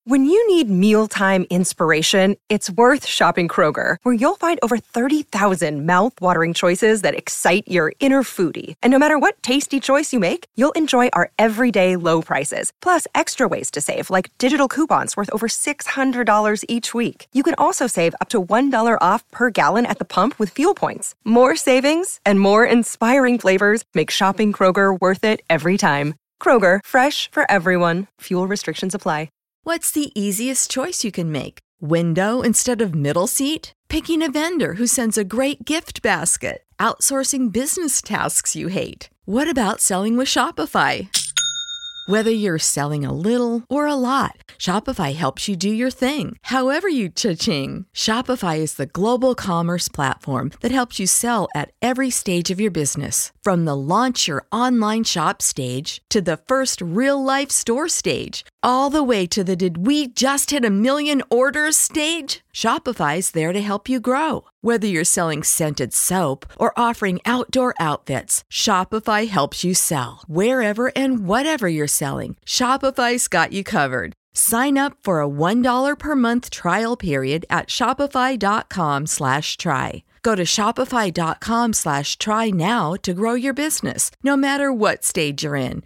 When you need mealtime inspiration, it's worth shopping Kroger, where you'll find over 30,000 mouth-watering choices that excite your inner foodie. And no matter what tasty choice you make, you'll enjoy our everyday low prices, plus extra ways to save, like digital coupons worth over $600 each week. You can also save up to $1 off per gallon at the pump with fuel points. More savings and more inspiring flavors make shopping Kroger worth it every time. Kroger, fresh for everyone. Fuel restrictions apply. What's the easiest choice you can make? Window instead of middle seat? Picking a vendor who sends a great gift basket? Outsourcing business tasks you hate? What about selling with Shopify? Whether you're selling a little or a lot, Shopify helps you do your thing, however you cha-ching. Shopify is the global commerce platform that helps you sell at every stage of your business. From the launch your online shop stage to the first real-life store stage, all the way to the did we just hit a million orders stage? Shopify's there to help you grow. Whether you're selling scented soap or offering outdoor outfits, Shopify helps you sell. Wherever and whatever you're selling, Shopify's got you covered. Sign up for a $1 per month trial period at shopify.com/try. Go to shopify.com/try now to grow your business, no matter what stage you're in.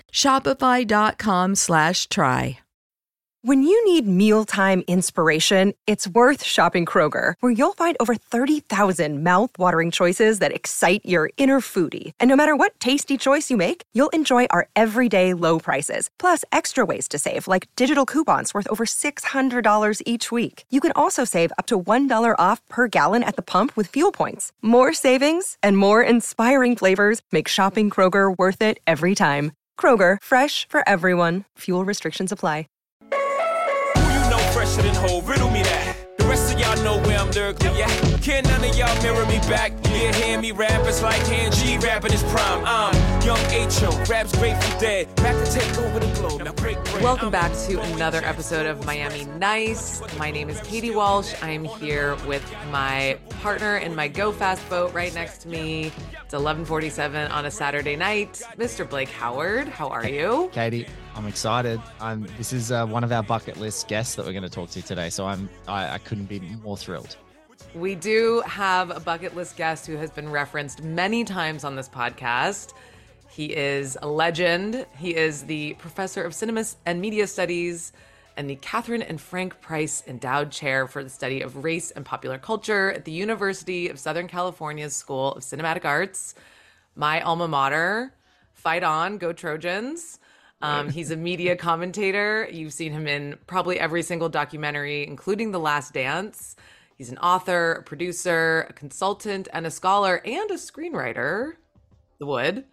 Shopify.com/try. When you need mealtime inspiration, it's worth shopping Kroger, where you'll find over 30,000 mouth-watering choices that excite your inner foodie. And no matter what tasty choice you make, you'll enjoy our everyday low prices, plus extra ways to save, like digital coupons worth over $600 each week. You can also save up to $1 off per gallon at the pump with fuel points. More savings and more inspiring flavors make shopping Kroger worth it every time. Kroger, fresh for everyone. Fuel restrictions apply. Fresher than whole, riddle me that. The rest of y'all know where I'm lyrically at. Can none of y'all mirror me back? Yeah, hear me rap, it's like hand G rapping his prime. I'm Young H.O., raps Grateful Dead, back to take over the globe. Now break. Welcome back to another episode of Miami Nice. My name is Katie Walsh. I'm here with my partner in my Go Fast boat right next to me. It's 11:47 on a Saturday night. Mr. Blake Howard, how are you? Katie, I'm excited. This is one of our bucket list guests that we're going to talk to today, so I couldn't be more thrilled. We do have a bucket list guest who has been referenced many times on this podcast. He is a legend. He is the professor of cinema and media studies and the Catherine and Frank Price Endowed Chair for the Study of Race and Popular Culture at the University of Southern California's School of Cinematic Arts. My alma mater. Fight on, go Trojans. He's a media commentator. You've seen him in probably every single documentary, including The Last Dance. He's an author, a producer, a consultant, and a scholar, and a screenwriter, The Wood.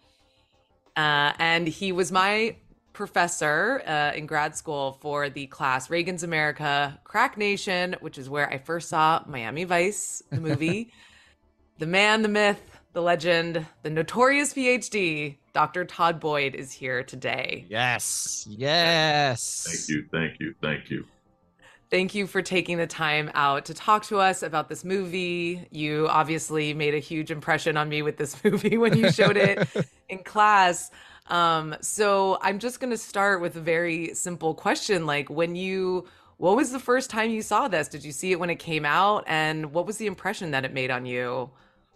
And he was my professor in grad school for the class Reagan's America, Crack Nation, which is where I first saw Miami Vice, the movie. The man, the myth, the legend, the notorious PhD, Dr. Todd Boyd is here today. Yes. Thank you. Thank you for taking the time out to talk to us about this movie. You obviously made a huge impression on me with this movie when you showed it in class. So I'm just going to start with a very simple question. Like, what was the first time you saw this? Did you see it when it came out? And what was the impression that it made on you?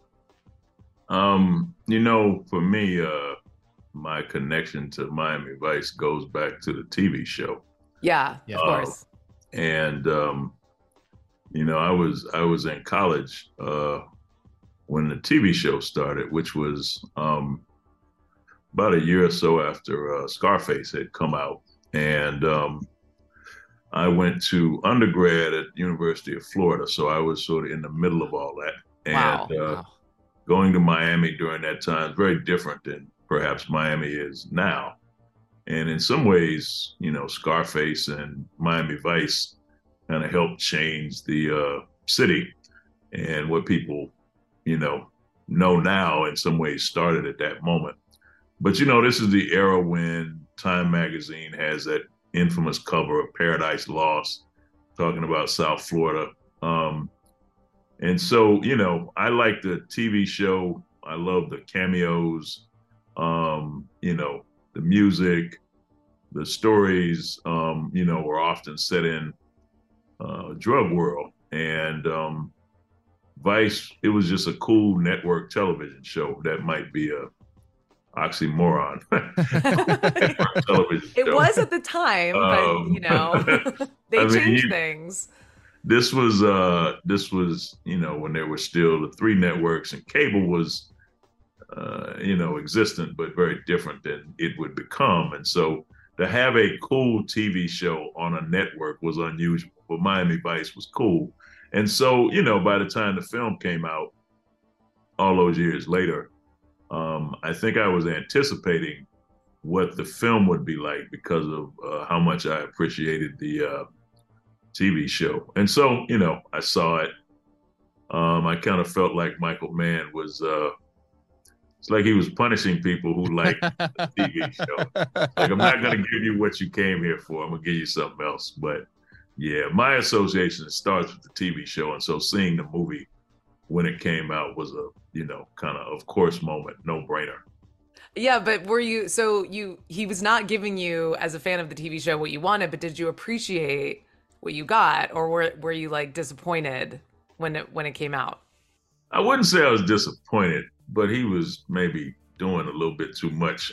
For me, my connection to Miami Vice goes back to the TV show. Yeah, of course. And I was in college when the TV show started, which was about a year or so after Scarface had come out. And I went to undergrad at University of Florida, so I was sort of in the middle of all that. And Wow. Going to Miami during that time is very different than perhaps Miami is now. And in some ways, Scarface and Miami Vice kind of helped change the city, and what people, know now in some ways started at that moment. But, this is the era when Time Magazine has that infamous cover of Paradise Lost, talking about South Florida. And so, I like the TV show. I love the cameos, the music, the stories, were often set in drug world. And Vice, it was just a cool network television show. That might be a oxymoron. Television It show. was at the time, but they changed things. This was when there were still the three networks, and cable was existent, but very different than it would become. And so to have a cool TV show on a network was unusual, but Miami Vice was cool. And so, by the time the film came out all those years later, I think I was anticipating what the film would be like because of how much I appreciated the TV show. And so, I saw it. I kind of felt like Michael Mann was, it's like he was punishing people who like the TV show. Like, I'm not going to give you what you came here for. I'm going to give you something else. But yeah, my association starts with the TV show. And so seeing the movie when it came out was a, kind of course moment, no brainer. Yeah, but he was not giving you, as a fan of the TV show, what you wanted, but did you appreciate what you got, or were you like disappointed when it came out? I wouldn't say I was disappointed, but he was maybe doing a little bit too much.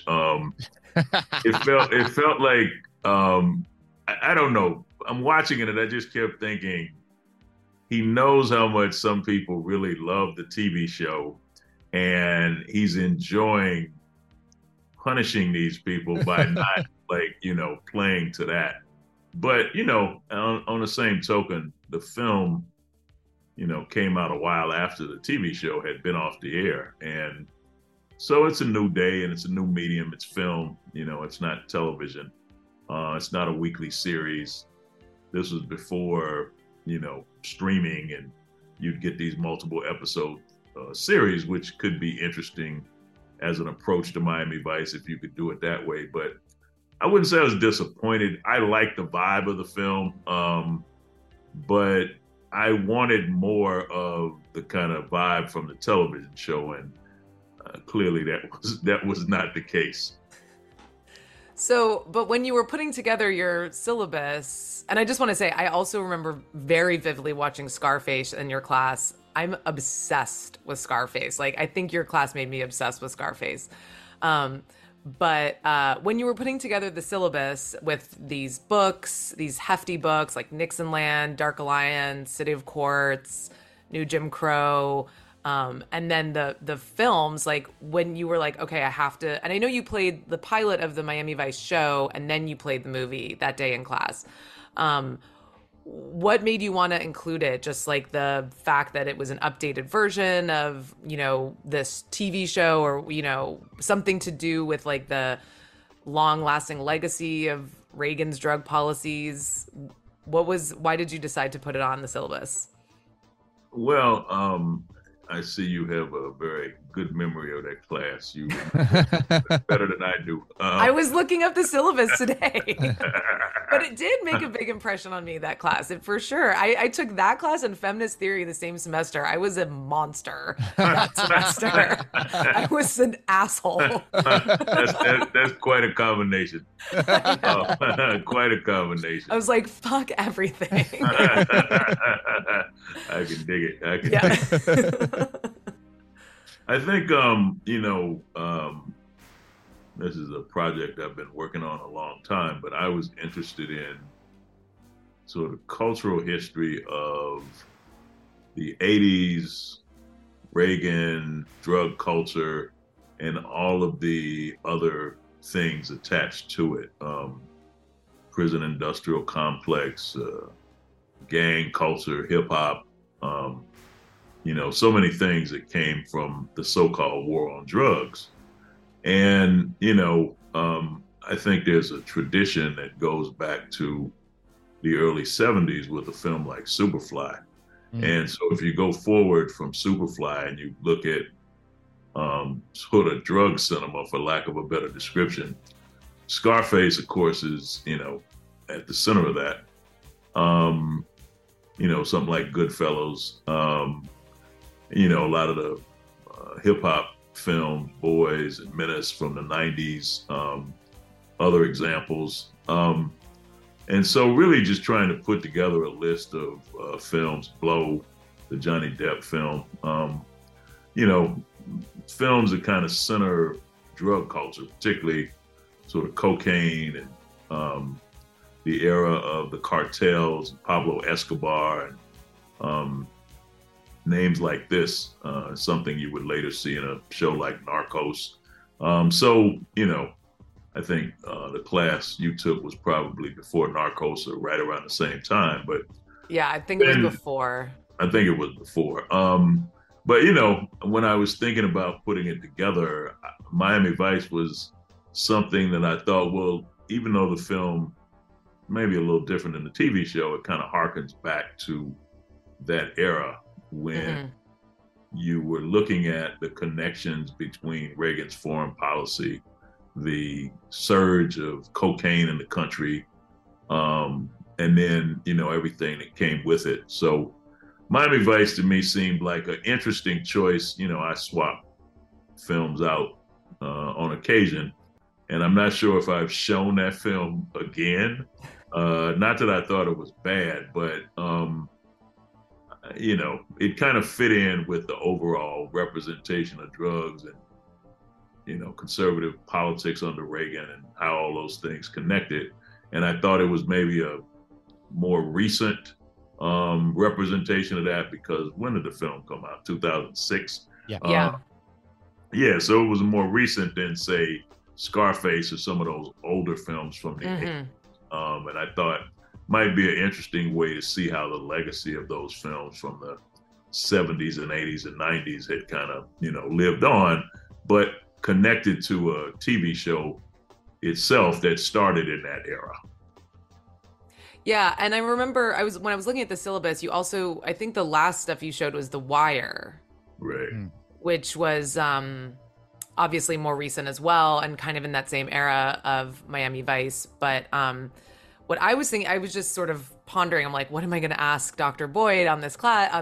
It felt like I don't know. I'm watching it and I just kept thinking, he knows how much some people really love the TV show, and he's enjoying punishing these people by not playing to that. But, on the same token, the film, came out a while after the TV show had been off the air. And so it's a new day and it's a new medium. It's film, it's not television. It's not a weekly series. This was before, streaming, and you'd get these multiple episode series, which could be interesting as an approach to Miami Vice if you could do it that way. But I wouldn't say I was disappointed. I liked the vibe of the film, but I wanted more of the kind of vibe from the television show, and clearly that was not the case. So, but when you were putting together your syllabus, and I just want to say, I also remember very vividly watching Scarface in your class. I'm obsessed with Scarface. Like, I think your class made me obsessed with Scarface. But when you were putting together the syllabus with these books, these hefty books like Nixonland, Dark Alliance, City of Quartz, New Jim Crow, and then the films, like when you were like, okay, I have to, and I know you played the pilot of the Miami Vice show and then you played the movie that day in class. What made you want to include it? Just like the fact that it was an updated version of, this TV show, or, something to do with like the long lasting legacy of Reagan's drug policies. Why did you decide to put it on the syllabus? Well, I see you have a very good memory of that class. You better than I do. I was looking up the syllabus today, but it did make a big impression on me, that class. For sure. I took that class and feminist theory the same semester. I was a monster that semester. I was an asshole. That's quite a combination. Quite a combination. I was like, fuck everything. I can dig it. Yeah. I think, this is a project I've been working on a long time, but I was interested in sort of cultural history of the 80s, Reagan, drug culture, and all of the other things attached to it. Prison industrial complex, gang culture, hip hop, so many things that came from the so-called war on drugs. And, I think there's a tradition that goes back to the early 70s with a film like Superfly. And so if you go forward from Superfly and you look at sort of drug cinema, for lack of a better description, Scarface, of course, is, at the center of that. Something like Goodfellas, a lot of the hip hop film, Boys and Menace from the 90s, other examples. And And so really just trying to put together a list of films, Blow, the Johnny Depp film, films that kind of center drug culture, particularly sort of cocaine and the era of the cartels, Pablo Escobar, and names like this, something you would later see in a show like Narcos. I think the class you took was probably before Narcos or right around the same time. But yeah, I think it was before. I think it was before. But when I was thinking about putting it together, Miami Vice was something that I thought, well, even though the film may be a little different than the TV show, it kind of harkens back to that era when you were looking at the connections between Reagan's foreign policy, the surge of cocaine in the country, and then, everything that came with it. So Miami Vice to me seemed like an interesting choice. I swap films out on occasion, and I'm not sure if I've shown that film again. Not that I thought it was bad, but it kind of fit in with the overall representation of drugs and conservative politics under Reagan and how all those things connected. And I thought it was maybe a more recent representation of that, because when did the film come out? 2006? Yeah. So it was more recent than, say, Scarface or some of those older films from the 80s. And I thought might be an interesting way to see how the legacy of those films from the 70s and 80s and 90s had kind of, lived on, but connected to a TV show itself that started in that era. Yeah, and I remember when I was looking at the syllabus, you also, I think the last stuff you showed was The Wire. Right. Which was obviously more recent as well, and kind of in that same era of Miami Vice. But what I was thinking, I was just sort of pondering, I'm like, what am I going to ask Dr. Boyd on this class,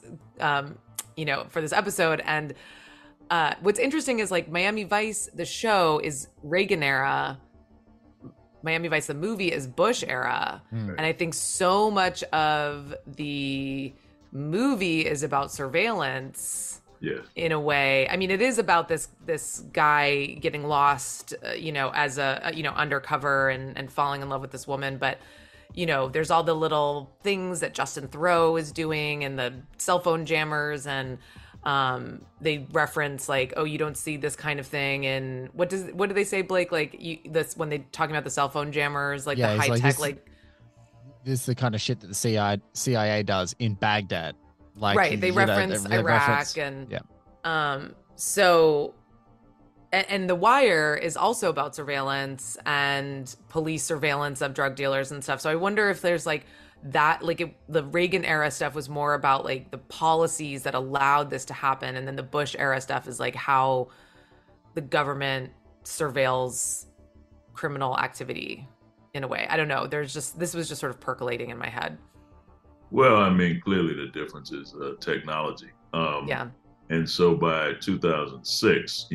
for this episode? And what's interesting is, like, Miami Vice, the show, is Reagan era. Miami Vice, the movie, is Bush era. And I think so much of the movie is about surveillance. Yes. In a way. I mean, it is about this guy getting lost, as undercover and falling in love with this woman. But, there's all the little things that Justin Theroux is doing, and the cell phone jammers, and they reference, like, oh, you don't see this kind of thing. And what do they say, Blake? Like, when they talking about the cell phone jammers, like, the high tech, this is the kind of shit that the CIA does in Baghdad. Like, right, they reference Iraq and so, and The Wire is also about surveillance and police surveillance of drug dealers and stuff. So I wonder if there's like that, like the Reagan era stuff was more about like the policies that allowed this to happen, and then the Bush era stuff is like how the government surveils criminal activity in a way. I don't know. This was just sort of percolating in my head. Well, I mean, clearly the difference is technology. And so by 2006,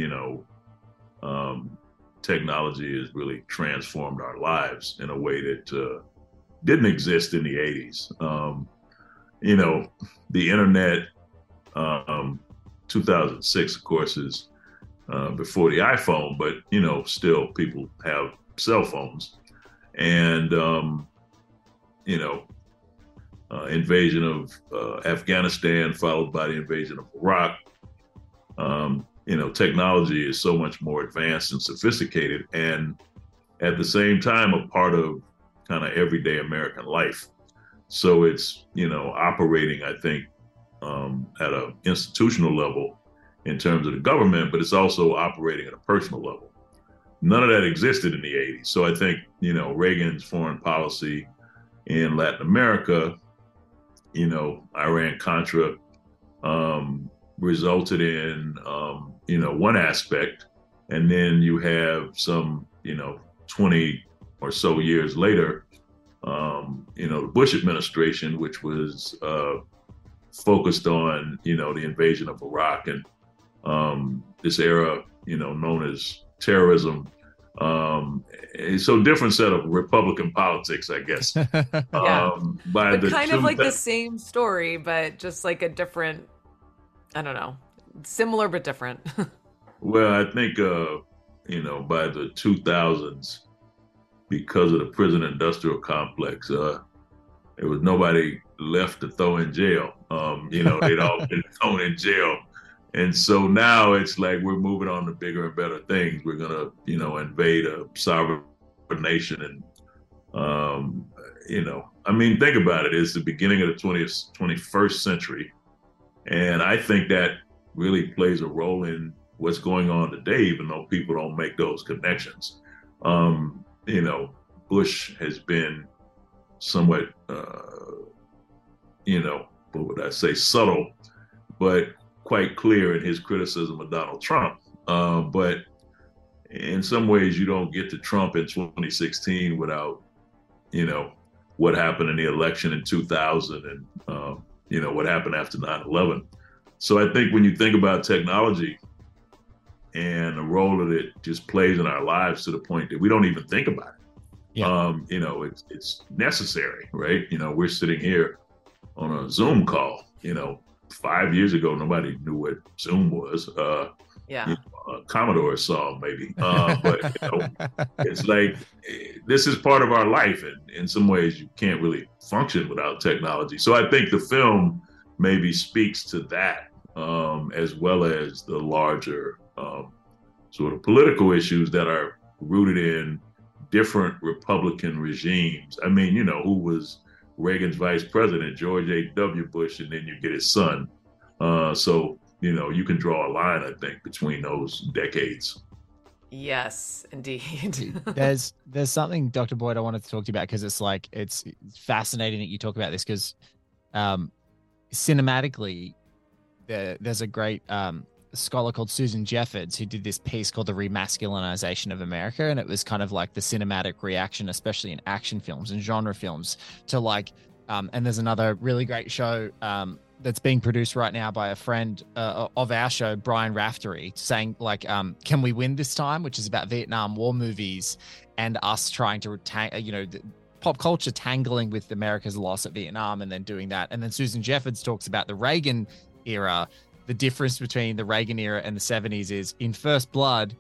technology has really transformed our lives in a way that didn't exist in the 80s. The internet, 2006, of course, is before the iPhone, but, still people have cell phones. And, invasion of Afghanistan, followed by the invasion of Iraq. Technology is so much more advanced and sophisticated, and at the same time, a part of kind of everyday American life. So it's, operating, I think, at an institutional level in terms of the government, but it's also operating at a personal level. None of that existed in the 80s. So I think, Reagan's foreign policy in Latin America, Iran-Contra, resulted in, one aspect. And then you have some, 20 or so years later, the Bush administration, which was focused on, the invasion of Iraq and this era, known as terrorism, So different set of Republican politics, I guess. Yeah. By But the kind of like the same story, but just like a different, I don't know, similar but different. well, I think by the 2000s, because of the prison industrial complex, there was nobody left to throw in jail. They'd all been thrown in jail. And so now it's like we're moving on to bigger and better things. We're gonna, invade a sovereign nation, and think about it. It's the beginning of the 21st century, and I think that really plays a role in what's going on today, even though people don't make those connections. Bush has been somewhat, what would I say, subtle, but quite clear in his criticism of Donald Trump. But in some ways, you don't get to Trump in 2016 without, what happened in the election in 2000 and, what happened after 9/11. So I think when you think about technology and the role that it just plays in our lives to the point that we don't even think about it. Yeah. It's necessary, right? We're sitting here on a Zoom call. 5 years ago, nobody knew what Zoom was. Commodore saw maybe, but it's like this is part of our life, and in some ways, you can't really function without technology. So I think the film maybe speaks to that, as well as the larger sort of political issues that are rooted in different Republican regimes. I mean, who was Reagan's vice president? George H.W. Bush, and then you get his son. So you can draw a line, I think, between those decades. Yes, indeed. There's something, Dr. Boyd, I wanted to talk to you about, because it's fascinating that you talk about this, because cinematically, there's a great scholar called Susan Jeffords who did this piece called The Remasculinization of America, and it was kind of like the cinematic reaction, especially in action films and genre films, to and there's another really great show that's being produced right now by a friend of our show, Brian Raftery, saying can we win this time, which is about Vietnam War movies and us trying to pop culture tangling with America's loss at Vietnam and then doing that. And then Susan Jeffords talks about the Reagan era. The difference between the Reagan era and the 70s is in First Blood,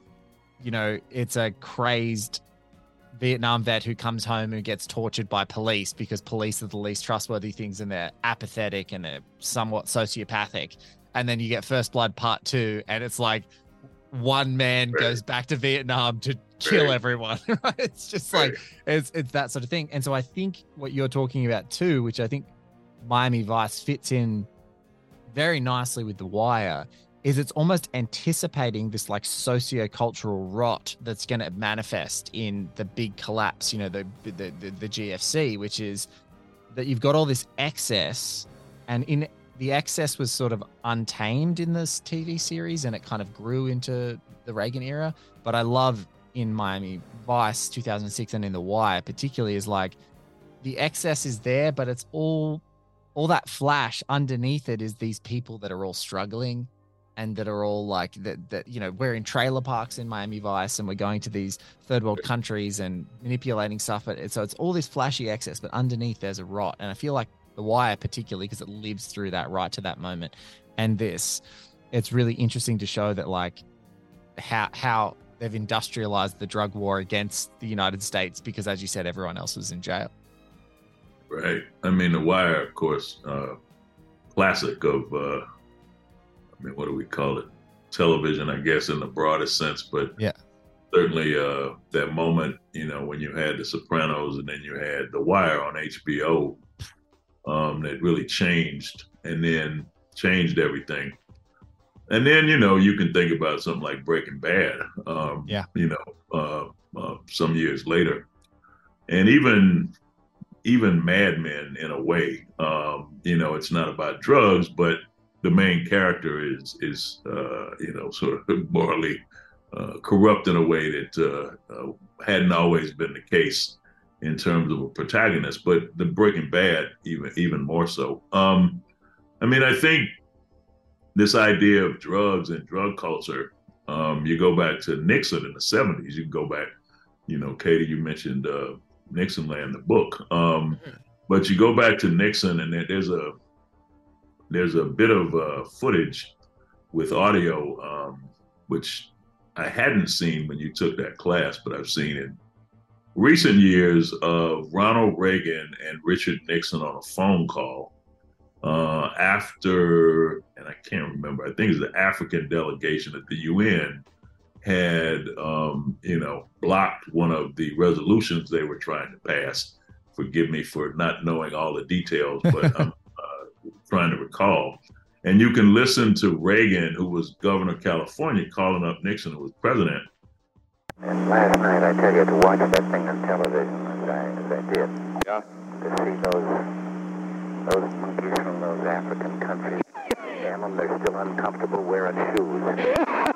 it's a crazed Vietnam vet who comes home and gets tortured by police because police are the least trustworthy things, and they're apathetic and they're somewhat sociopathic. And then you get First Blood Part 2, and it's like one man goes back to Vietnam to kill everyone. It's just like, it's that sort of thing. And so I think what you're talking about too, which I think Miami Vice fits in very nicely with The Wire, is it's almost anticipating this like socio-cultural rot that's going to manifest in the big collapse, the GFC, which is that you've got all this excess, and in the excess was sort of untamed in this TV series, and it kind of grew into the Reagan era. But I love in Miami Vice 2006 and in The Wire particularly is like the excess is there, but it's all that flash underneath it is these people that are all struggling, and that are all like that we're in trailer parks in Miami Vice, and we're going to these third world countries and manipulating stuff. So it's all this flashy excess, but underneath there's a rot. And I feel like The Wire, particularly because it lives through that right to that moment. And it's really interesting to show that like how they've industrialized the drug war against the United States, because as you said, everyone else was in jail. Right. I mean, The Wire, of course, classic of, what do we call it? Television, I guess, in the broadest sense. But yeah, certainly that moment, when you had The Sopranos and then you had The Wire on HBO, that really changed everything. And then, you can think about something like Breaking Bad, some years later. And even Mad Men, in a way, it's not about drugs, but the main character is sort of morally corrupt in a way that hadn't always been the case in terms of a protagonist, but the Breaking Bad even more so. I think this idea of drugs and drug culture, you go back to Nixon in the 70s, you can go back Katie, you mentioned Nixon Land, the book. But you go back to Nixon, and there's a bit of footage with audio, which I hadn't seen when you took that class, but I've seen in recent years of Ronald Reagan and Richard Nixon on a phone call after, and I can't remember, I think it's the African delegation at the UN had, blocked one of the resolutions they were trying to pass. Forgive me for not knowing all the details, but I'm trying to recall. And you can listen to Reagan, who was governor of California, calling up Nixon, who was president. And last night, I tell you, to watch that thing on television, as I did, to see those monkeys from those African countries, damn them, they're still uncomfortable wearing shoes.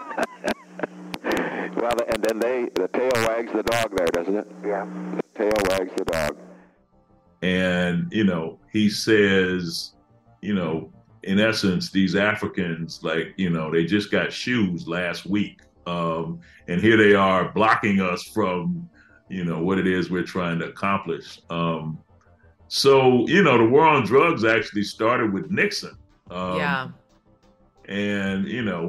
Well, and then the tail wags the dog there, doesn't it? Yeah. The tail wags the dog. And, he says, in essence, these Africans, they just got shoes last week. And here they are blocking us from, what it is we're trying to accomplish. So, the war on drugs actually started with Nixon. And,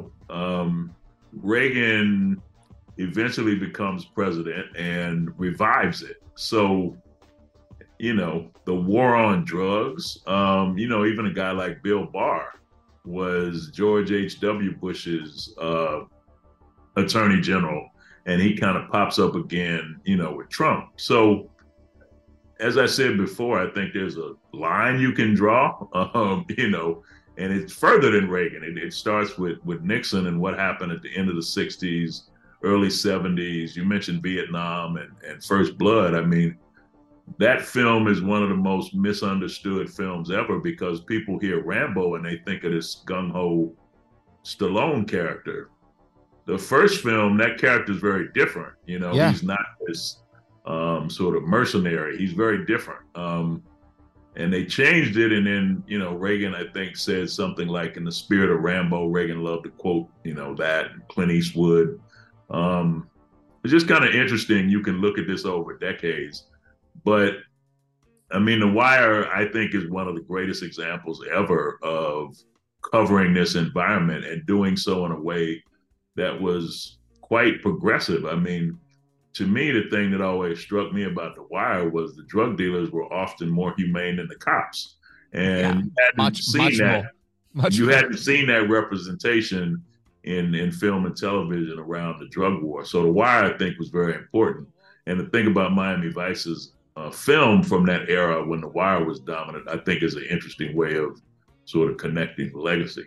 Reagan eventually becomes president and revives it. So, the war on drugs, even a guy like Bill Barr was George H.W. Bush's attorney general, and he kind of pops up again, with Trump. So, as I said before, I think there's a line you can draw, and it's further than Reagan. It starts with Nixon and what happened at the end of the 60s, early 70s. You mentioned Vietnam and First Blood. I mean, that film is one of the most misunderstood films ever because people hear Rambo and they think of this gung-ho Stallone character. The first film, that character is very different. He's not this sort of mercenary. He's very different. And they changed it. And then, Reagan, I think, said something like, in the spirit of Rambo, Reagan loved to quote, that, and Clint Eastwood. It's just kind of interesting. You can look at this over decades. But, I mean, The Wire, I think, is one of the greatest examples ever of covering this environment and doing so in a way that was quite progressive. I mean, to me, the thing that always struck me about The Wire was the drug dealers were often more humane than the cops. And you hadn't seen that. You hadn't seen that representation in film and television around the drug war. So The Wire, I think, was very important. And the thing about Miami Vice's film from that era when The Wire was dominant, I think, is an interesting way of sort of connecting the legacy.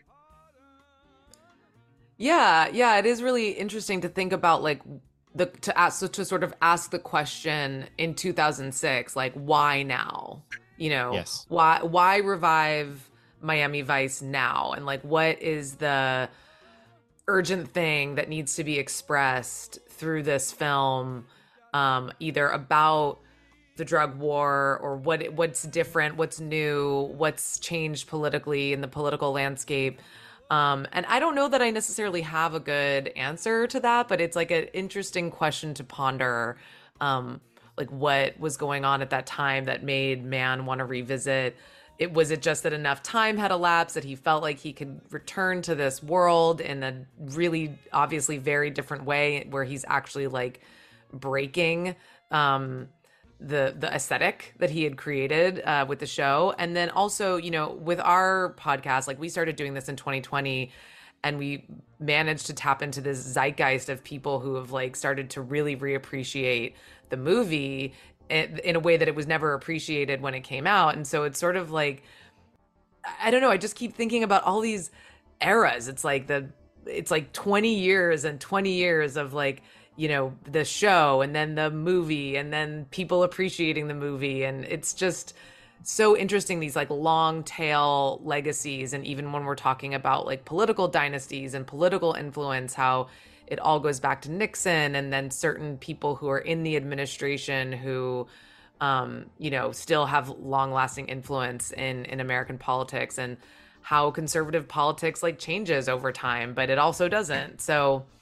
Yeah, it is really interesting to think about, like, to sort of ask the question in 2006, like, why now? Yes. Why revive Miami Vice now? And, like, what is the urgent thing that needs to be expressed through this film, either about the drug war or what's different, what's new, what's changed politically in the political landscape. And I don't know that I necessarily have a good answer to that, but it's like an interesting question to ponder, like what was going on at that time that made Mann want to revisit. Was it just that enough time had elapsed that he felt like he could return to this world in a really obviously very different way where he's actually like breaking the aesthetic that he had created with the show. And then also, with our podcast, like we started doing this in 2020 and we managed to tap into this zeitgeist of people who have like started to really reappreciate the movie in a way that it was never appreciated when it came out. And so it's sort of like, I don't know, I just keep thinking about all these eras. It's like 20 years and 20 years of like, the show and then the movie and then people appreciating the movie. And it's just so interesting, these like long tail legacies. And even when we're talking about like political dynasties and political influence, how it all goes back to Nixon and then certain people who are in the administration who, still have long lasting influence in American politics, and how conservative politics like changes over time, but it also doesn't. So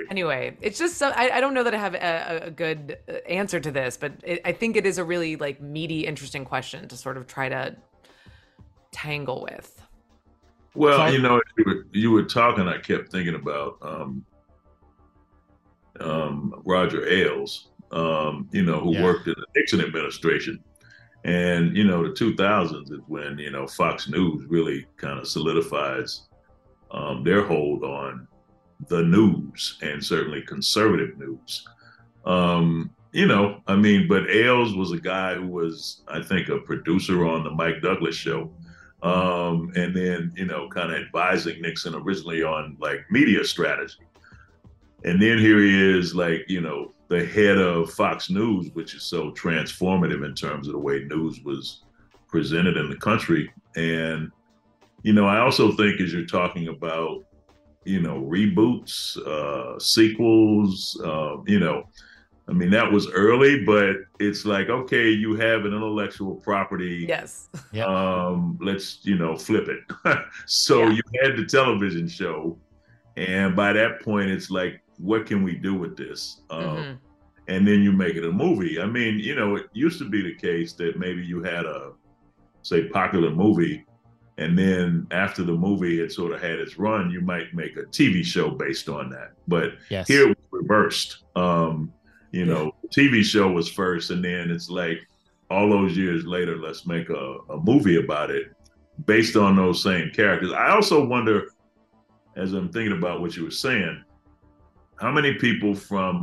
Right. Anyway, it's just I don't know that I have a good answer to this, but I think it is a really like meaty, interesting question to sort of try to tangle with. Well, you were talking. I kept thinking about Roger Ailes, who worked in the Nixon administration. And, the 2000s is when, Fox News really kind of solidifies their hold on the news, and certainly conservative news. But Ailes was a guy who was, I think, a producer on the Mike Douglas show. And then, kind of advising Nixon originally on like media strategy. And then here he is, like, the head of Fox News, which is so transformative in terms of the way news was presented in the country. And, I also think as you're talking about, reboots, sequels, that was early, but it's like, okay, you have an intellectual property. Yes. Let's, flip it. So you had the television show. And by that point, it's like, what can we do with this? And then you make it a movie. It used to be the case that maybe you had a, say, popular movie, and then after the movie had sort of had its run, you might make a TV show based on that. But here it was reversed. TV show was first, and then it's like all those years later, let's make a movie about it based on those same characters. I also wonder, as I'm thinking about what you were saying, how many people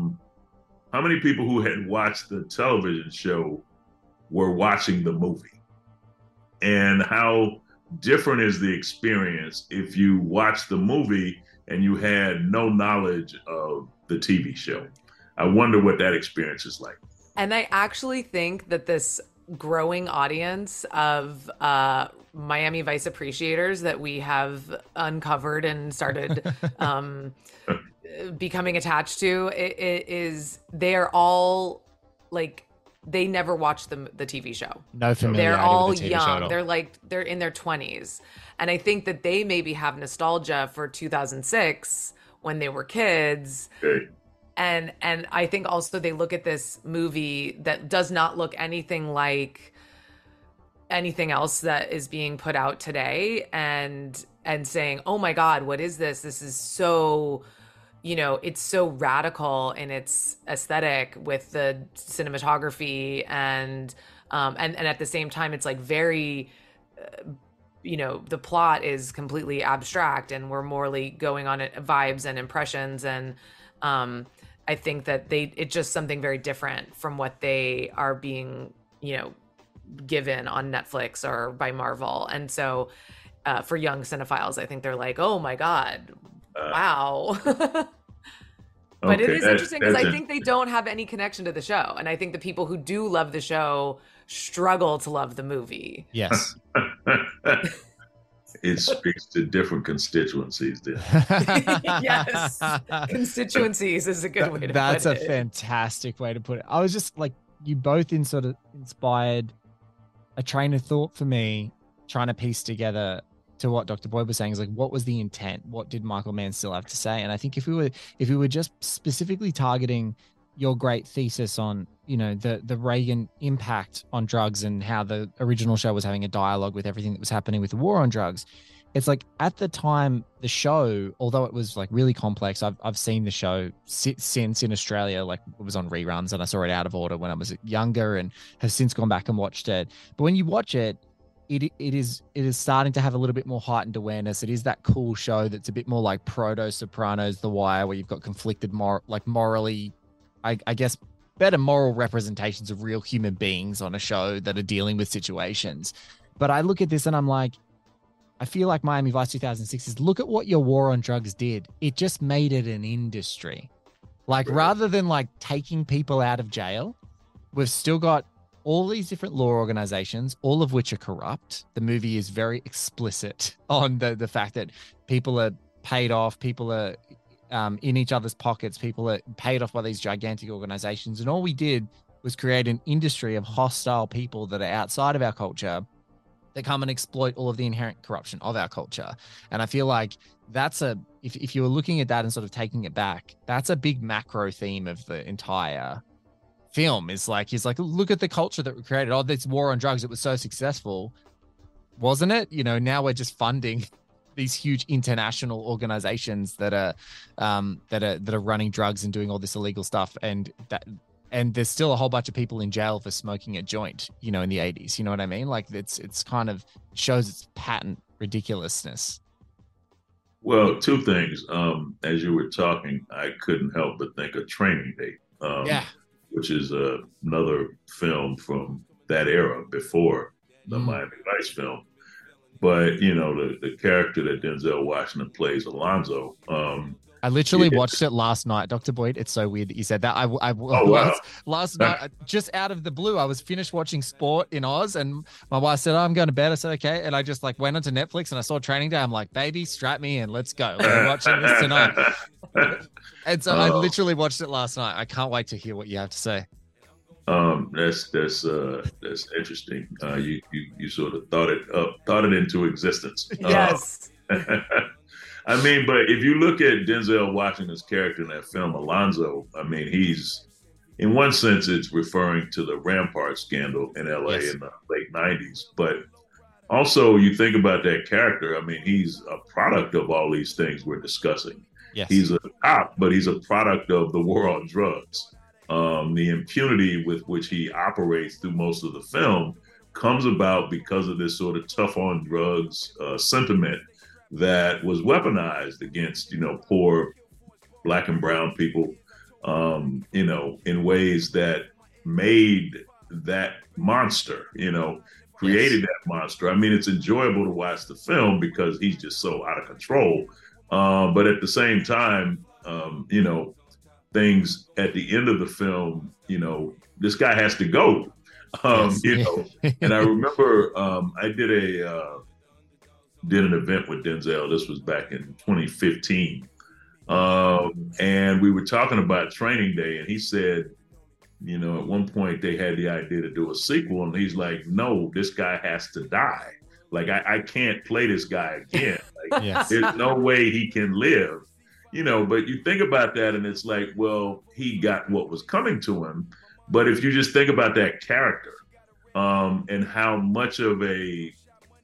who had watched the television show were watching the movie, and how different is the experience if you watch the movie and you had no knowledge of the TV show. I wonder what that experience is like. And I actually think that this growing audience of Miami Vice appreciators that we have uncovered and started becoming attached to, they are all like, they never watched the TV show. No familiarity They're all with the TV young. show at all. They're in their 20s. And I think that they maybe have nostalgia for 2006 when they were kids. Okay. And I think also they look at this movie that does not look anything like anything else that is being put out today, and saying, oh my God, what is this? This is so, it's so radical in its aesthetic with the cinematography, and at the same time, it's like very, the plot is completely abstract, and we're morely going on it, vibes and impressions. And I think that it's just something very different from what they are being, given on Netflix or by Marvel. And so for young cinephiles, I think they're like, oh my God, wow. But it is interesting because I think they don't have any connection to the show. And I think the people who do love the show struggle to love the movie. Yes. It speaks to different constituencies then. Yes. Constituencies is a good way to put it. That's a fantastic way to put it. I was just like, you both sort of inspired a train of thought for me, trying to piece together to what Dr. Boyd was saying, is like, what was the intent? What did Michael Mann still have to say? And I think if we were just specifically targeting your great thesis on, the Reagan impact on drugs and how the original show was having a dialogue with everything that was happening with the war on drugs, it's like at the time, the show, although it was like really complex, I've seen the show since in Australia, like it was on reruns, and I saw it out of order when I was younger and have since gone back and watched it. But when you watch it, it is starting to have a little bit more heightened awareness. It is that cool show that's a bit more like Proto-Sopranos, The Wire, where you've got conflicted, morally, I guess, better moral representations of real human beings on a show that are dealing with situations. But I look at this and I'm like, I feel like Miami Vice 2006 is, look at what your war on drugs did. It just made it an industry. Like, rather than like taking people out of jail, we've still got all these different law organizations, all of which are corrupt. The movie is very explicit on the fact that people are paid off, people are in each other's pockets, people are paid off by these gigantic organizations. And all we did was create an industry of hostile people that are outside of our culture that come and exploit all of the inherent corruption of our culture. And I feel like that's if you were looking at that and sort of taking it back, that's a big macro theme of the entire film. He's like, look at the culture that we created. Oh, this war on drugs, it was so successful, wasn't it? Now we're just funding these huge international organizations that are running drugs and doing all this illegal stuff, and there's still a whole bunch of people in jail for smoking a joint, in the 80s. You know what I mean? Like it's kind of shows its patent ridiculousness. Well, two things. As you were talking, I couldn't help but think of Training Day, which is another film from that era before the Miami Vice film. But, the character that Denzel Washington plays, Alonzo. I literally watched it last night, Dr. Boyd. It's so weird that you said that. Last night, just out of the blue, I was finished watching sport in Oz, and my wife said, I'm going to bed. I said, okay. And I just went onto Netflix and I saw Training Day. I'm like, baby, strap me in. Let's go. We're watching this tonight. And so I literally watched it last night. I can't wait to hear what you have to say. That's interesting. You sort of thought it into existence. Yes. I mean, but if you look at Denzel Washington's character in that film, Alonzo, I mean, he's, in one sense, it's referring to the Rampart scandal in LA in the late 90s. But also, you think about that character, I mean, he's a product of all these things we're discussing. Yes. He's a cop, but he's a product of the war on drugs. The impunity with which he operates through most of the film comes about because of this sort of tough on drugs sentiment that was weaponized against, poor Black and brown people, in ways that made that monster, created that monster. I mean, it's enjoyable to watch the film because he's just so out of control. But at the same time, things at the end of the film, this guy has to go, and I remember I did an event with Denzel. This was back in 2015. And we were talking about Training Day, and he said, at one point they had the idea to do a sequel, and he's like, no, this guy has to die. Like, I can't play this guy again. Like, there's no way he can live, but you think about that and it's like, well, he got what was coming to him. But if you just think about that character and how much of a,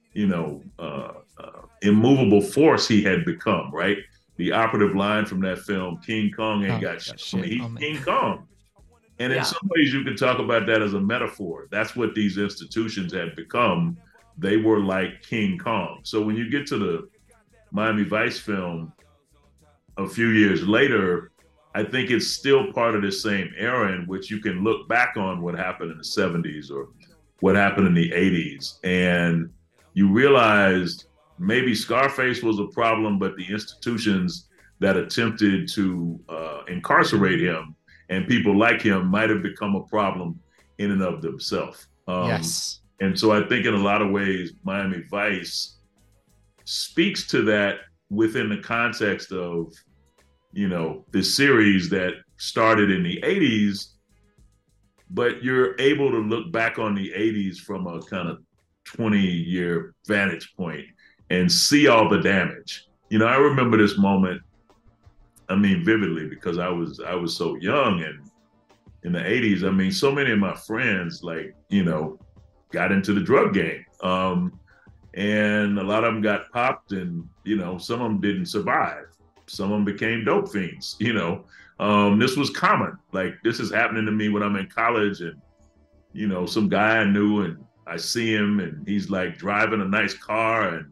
immovable force he had become, right? The operative line from that film, King Kong ain't got shit. He's King Kong. And in some ways you can talk about that as a metaphor. That's what these institutions had become. They were like King Kong. So when you get to the Miami Vice film a few years later, I think it's still part of the same era in which you can look back on what happened in the 70s or what happened in the 80s. And you realized maybe Scarface was a problem, but the institutions that attempted to incarcerate him and people like him might have become a problem in and of themselves. And so I think in a lot of ways, Miami Vice speaks to that within the context of, the series that started in the 80s, but you're able to look back on the 80s from a kind of 20-year vantage point and see all the damage. I remember this moment, vividly, because I was so young, and in the 80s, so many of my friends, got into the drug game. And a lot of them got popped, and, some of them didn't survive. Some of them became dope fiends, This was common. Like, this is happening to me when I'm in college, and, some guy I knew, and I see him and he's like driving a nice car, and,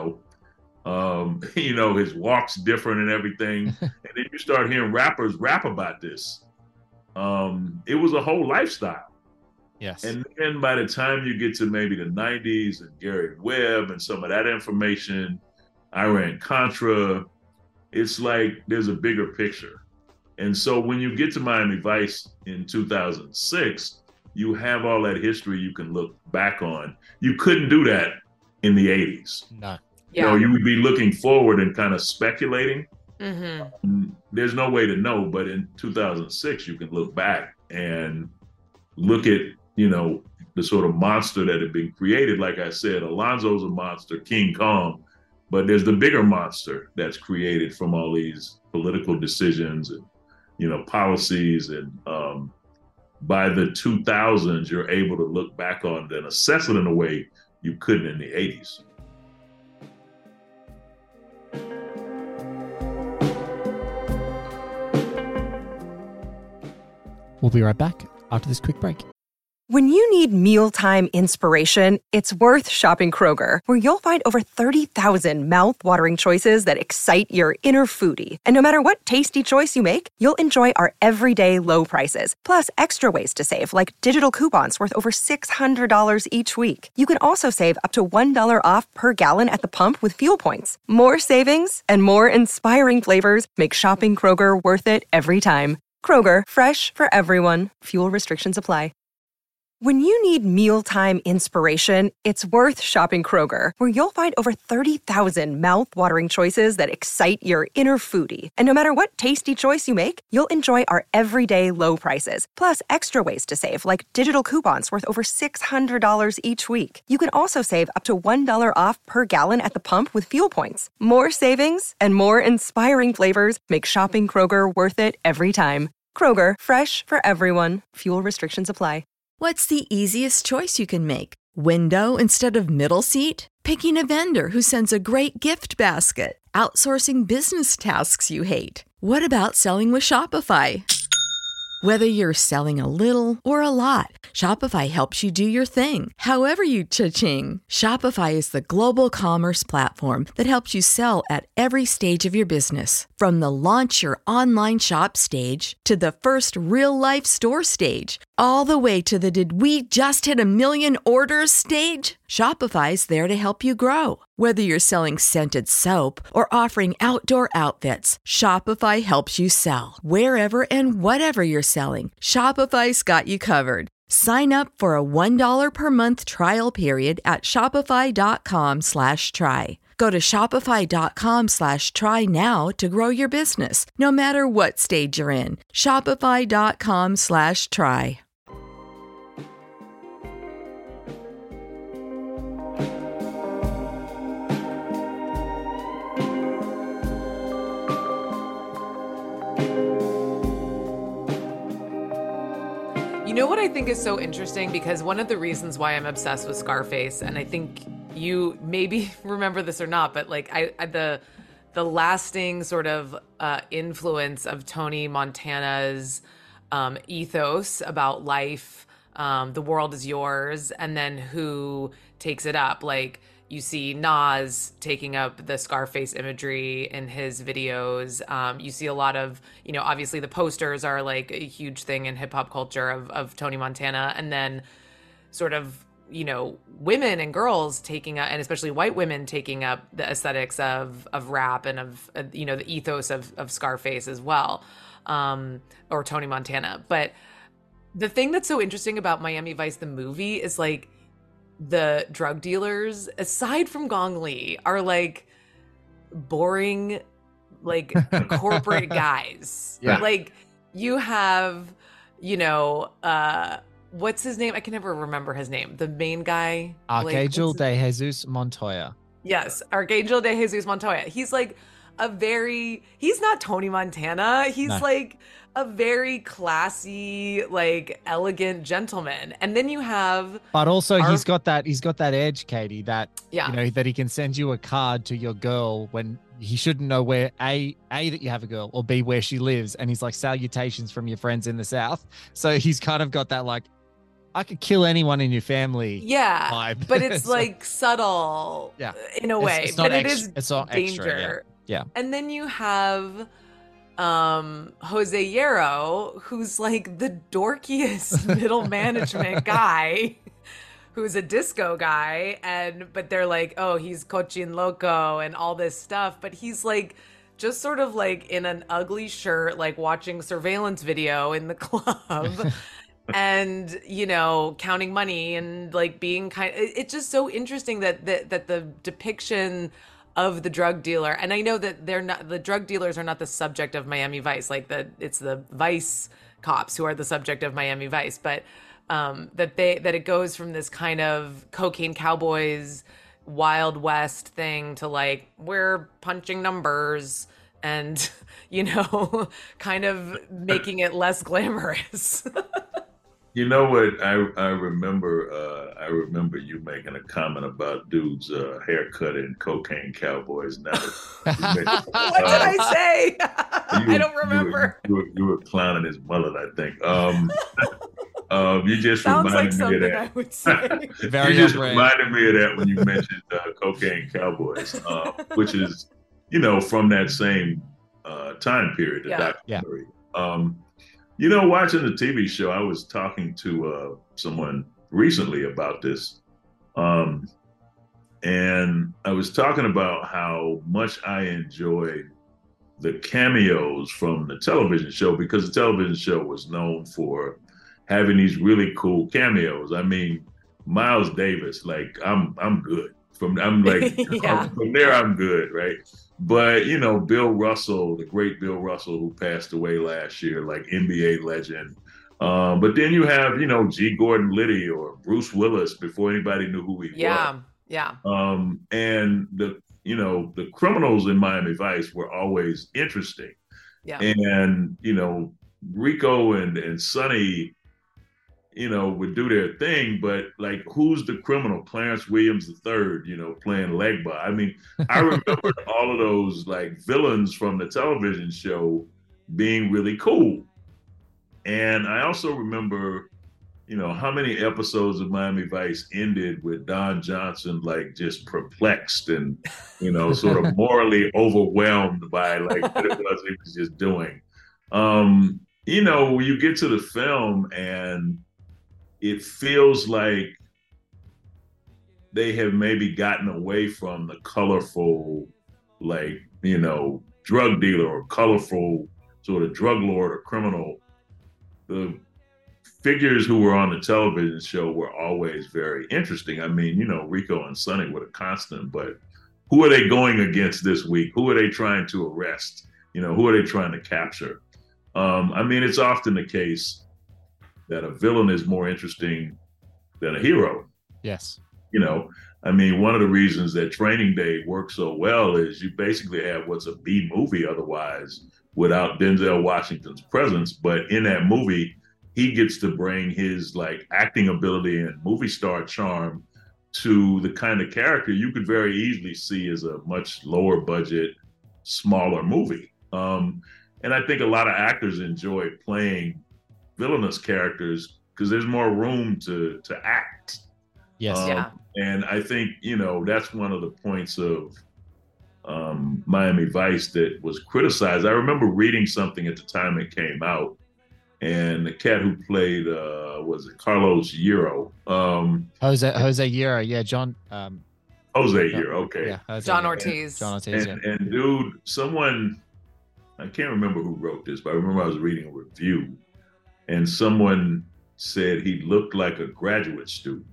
his walk's different and everything. And then you start hearing rappers rap about this. It was a whole lifestyle. Yes. And then by the time you get to maybe the 90s and Gary Webb and some of that information, Iran-Contra, it's like there's a bigger picture. And so when you get to Miami Vice in 2006, you have all that history you can look back on. You couldn't do that in the 80s. No. Yeah. You would be looking forward and kind of speculating. Mm-hmm. There's no way to know, but in 2006, you can look back and look at, the sort of monster that had been created. Like I said, Alonzo's a monster, King Kong, but there's the bigger monster that's created from all these political decisions and, policies. And by the 2000s, you're able to look back on it and assess it in a way you couldn't in the 80s. We'll be right back after this quick break. When you need mealtime inspiration, it's worth shopping Kroger, where you'll find over 30,000 mouth-watering choices that excite your inner foodie. And no matter what tasty choice you make, you'll enjoy our everyday low prices, plus extra ways to save, like digital coupons worth over $600 each week. You can also save up to $1 off per gallon at the pump with fuel points. More savings and more inspiring flavors make shopping Kroger worth it every time. Kroger, fresh for everyone. Fuel restrictions apply. When you need mealtime inspiration, it's worth shopping Kroger, where you'll find over 30,000 mouth-watering choices that excite your inner foodie. And no matter what tasty choice you make, you'll enjoy our everyday low prices, plus extra ways to save, like digital coupons worth over $600 each week. You can also save up to $1 off per gallon at the pump with fuel points. More savings and more inspiring flavors make shopping Kroger worth it every time. Kroger, fresh for everyone. Fuel restrictions apply. What's the easiest choice you can make? Window instead of middle seat? Picking a vendor who sends a great gift basket? Outsourcing business tasks you hate? What about selling with Shopify? Whether you're selling a little or a lot, Shopify helps you do your thing, however you cha-ching. Shopify is the global commerce platform that helps you sell at every stage of your business. From the launch your online shop stage to the first real-life store stage, all the way to the did we just hit 1 million orders stage. Shopify's there to help you grow. Whether you're selling scented soap or offering outdoor outfits, Shopify helps you sell. Wherever and whatever you're selling, Shopify's got you covered. Sign up for a $1 per month trial period at shopify.com/try. Go to shopify.com/try now to grow your business, no matter what stage you're in. Shopify.com/try. You know what I think is so interesting? Because one of the reasons why I'm obsessed with Scarface, and I think you maybe remember this or not, but like the lasting sort of influence of Tony Montana's ethos about life, the world is yours, and then who takes it up. Like you see Nas taking up the Scarface imagery in his videos. You see a lot of, obviously the posters are like a huge thing in hip hop culture of Tony Montana. And then sort of, women and girls taking up, and especially white women taking up the aesthetics of rap and of, the ethos of Scarface as well, or Tony Montana. But the thing that's so interesting about Miami Vice, the movie, is like, the drug dealers, aside from Gong Li, are like boring, like corporate guys. Yeah. Like you have, what's his name? I can never remember his name. The main guy. Arcangel de Jesus Montoya. Yes, Arcangel de Jesus Montoya. He's like he's not Tony Montana. He's like a very classy, like elegant gentleman. And then you have, but also he's got that edge, Katie, that that he can send you a card to your girl when he shouldn't know where A that you have a girl, or B where she lives, and he's like, salutations from your friends in the South. So he's kind of got that like, I could kill anyone in your family vibe. But it's like subtle in a way. It's not but extra, it is it's not danger. Extra, yeah. And then you have Jose Hierro, who's like the dorkiest middle management guy, who's a disco guy, but they're like, oh, he's Cochin Loco and all this stuff, but he's like just sort of like in an ugly shirt, like watching surveillance video in the club. And counting money and like being it's just so interesting that the depiction of the drug dealer, and I know that the drug dealers are not the subject of Miami Vice, like it's the Vice cops who are the subject of Miami Vice, but that it goes from this kind of cocaine cowboys, Wild West thing to like, we're punching numbers and, kind of making it less glamorous. You know what? I remember you making a comment about dudes haircut in Cocaine Cowboys. Now, what did I say? I don't remember. You were clowning his mullet, I think. You just sounds reminded like something me of that. I would say. You just reminded me of that when you mentioned Cocaine Cowboys, which is from that same time period, the documentary. Watching the TV show, I was talking to someone recently about this. And I was talking about how much I enjoyed the cameos from the television show, because the television show was known for having these really cool cameos. I mean, Miles Davis, like I'm good. From there, I'm good, right? But Bill Russell, the great Bill Russell, who passed away last year, like NBA legend. But then you have G. Gordon Liddy or Bruce Willis before anybody knew who he was. Yeah. And the criminals in Miami Vice were always interesting. Yeah. And Rico and Sonny, would do their thing, but like, who's the criminal? Clarence Williams III, playing Legba. I mean, I remember all of those like villains from the television show being really cool. And I also remember, how many episodes of Miami Vice ended with Don Johnson, like just perplexed and, sort of morally overwhelmed by like what it was he was just doing. You get to the film and it feels like they have maybe gotten away from the colorful, like, drug dealer or colorful sort of drug lord or criminal. The figures who were on the television show were always very interesting. I mean, Rico and Sonny were a constant, but who are they going against this week? Who are they trying to arrest? Who are they trying to capture? I mean, it's often the case that a villain is more interesting than a hero. Yes. I mean, one of the reasons that Training Day works so well is you basically have what's a B movie otherwise without Denzel Washington's presence. But in that movie, he gets to bring his like acting ability and movie star charm to the kind of character you could very easily see as a much lower budget, smaller movie. And I think a lot of actors enjoy playing villainous characters because there's more room to act. Yes. And I think, that's one of the points of Miami Vice that was criticized. I remember reading something at the time it came out, and the cat who played, was it Carlos Hierro? Jose Hierro. Yeah. John. Jose Hierro. Okay. Yeah, John Ortiz. John Ortiz. And dude, someone, I can't remember who wrote this, but I remember I was reading a review and someone said he looked like a graduate student.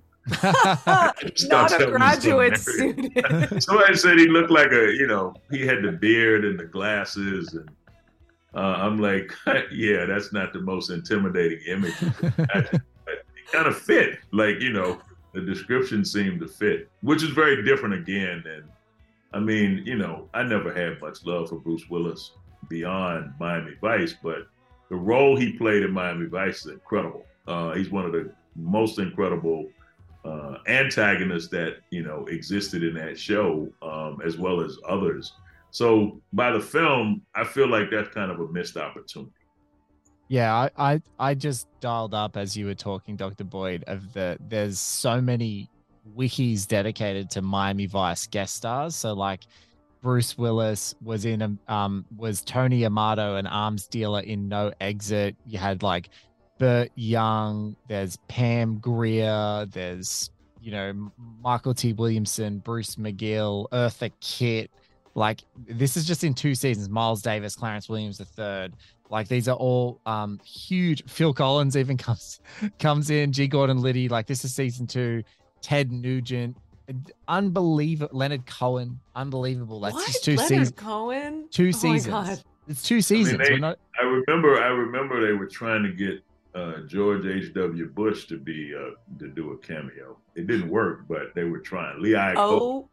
Not a graduate student. Somebody said he looked like he had the beard and the glasses. And I'm like, yeah, that's not the most intimidating image. It kind of fit. Like, the description seemed to fit, which is very different again. And I mean, I never had much love for Bruce Willis beyond Miami Vice, but the role he played in Miami Vice is incredible. He's one of the most incredible antagonists that, existed in that show, as well as others. So by the film, I feel like that's kind of a missed opportunity. Yeah, I just dialed up as you were talking, Dr. Boyd, there's so many wikis dedicated to Miami Vice guest stars. So like Bruce Willis was in was Tony Amato, an arms dealer in No Exit. You had like Burt Young, there's Pam Grier, there's Michael T. Williamson, Bruce McGill, Eartha Kitt. Like, this is just in 2 seasons. Miles Davis, Clarence Williams III. Like, these are all huge. Phil Collins even comes in. G. Gordon Liddy. Like, this is season 2. Ted Nugent. Unbelievable. Leonard Cohen. Unbelievable. That's just 2 seasons. Leonard Cohen? 2 seasons. My God. It's 2 seasons. I remember they were trying to get George H.W. Bush to do a cameo. It didn't work, but they were trying. Lee Iacocca,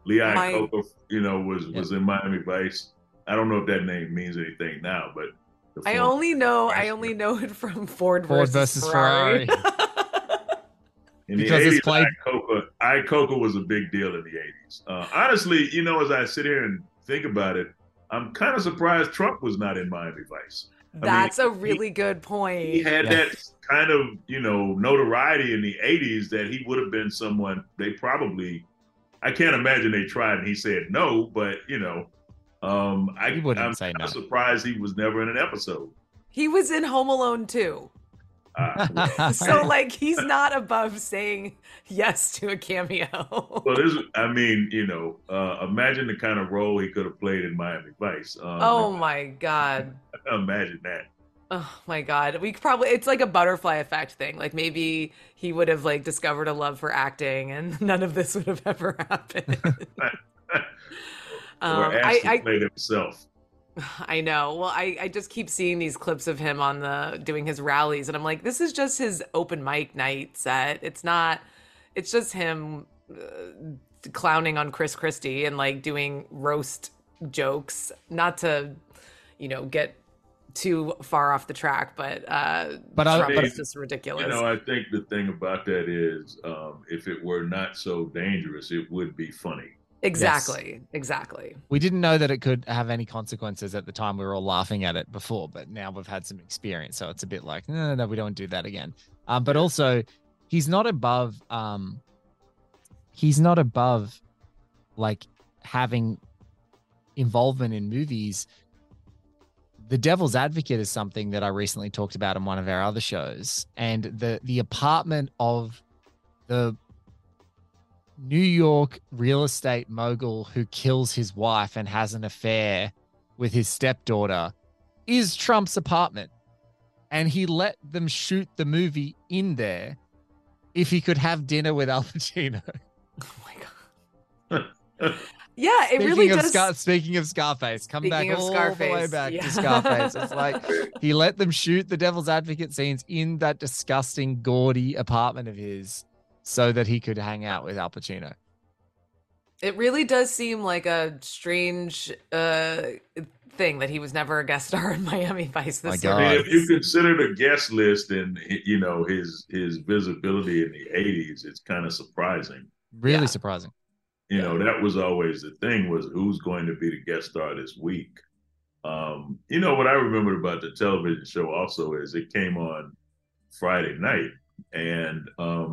was in Miami Vice. I don't know if that name means anything now, but I only know it from Ford versus Ferrari. In the 80s, Iacocca was a big deal in the 80s. Honestly, as I sit here and think about it, I'm kind of surprised Trump was not in Miami Vice. That's a really good point. He had that kind of, notoriety in the 80s that he would have been someone I can't imagine they tried and he said no, but, I'm say no. surprised he was never in an episode. He was in Home Alone too. So he's not above saying yes to a cameo. Well, imagine the kind of role he could have played in Miami Vice. Oh my God. Imagine that. Oh my God. It's like a butterfly effect thing. Like maybe he would have discovered a love for acting and none of this would have ever happened. Or asked to play himself. I know. Well, I just keep seeing these clips of him doing his rallies, and I'm like, this is just his open mic night set. It's just him clowning on Chris Christie and doing roast jokes. Not to, get too far off the track, but Trump is just ridiculous. I think the thing about that is, if it were not so dangerous, it would be funny. Exactly. Yes. Exactly. We didn't know that it could have any consequences at the time. We were all laughing at it before, but now we've had some experience. So it's a bit like, no, we don't do that again. But also he's not above having involvement in movies. The Devil's Advocate is something that I recently talked about in one of our other shows. And the apartment of the New York real estate mogul who kills his wife and has an affair with his stepdaughter is Trump's apartment. And he let them shoot the movie in there if he could have dinner with Al Pacino. Oh my God. Yeah, really does. Speaking of Scarface, come back all the way back to Scarface. It's like he let them shoot the Devil's Advocate scenes in that disgusting, gaudy apartment of his, so that he could hang out with Al Pacino. It really does seem like a strange thing that he was never a guest star in Miami Vice. If you consider the guest list and his visibility in the 80s, it's kind of surprising. Really surprising. That was always the thing, was who's going to be the guest star this week. What I remember about the television show also is it came on Friday night, and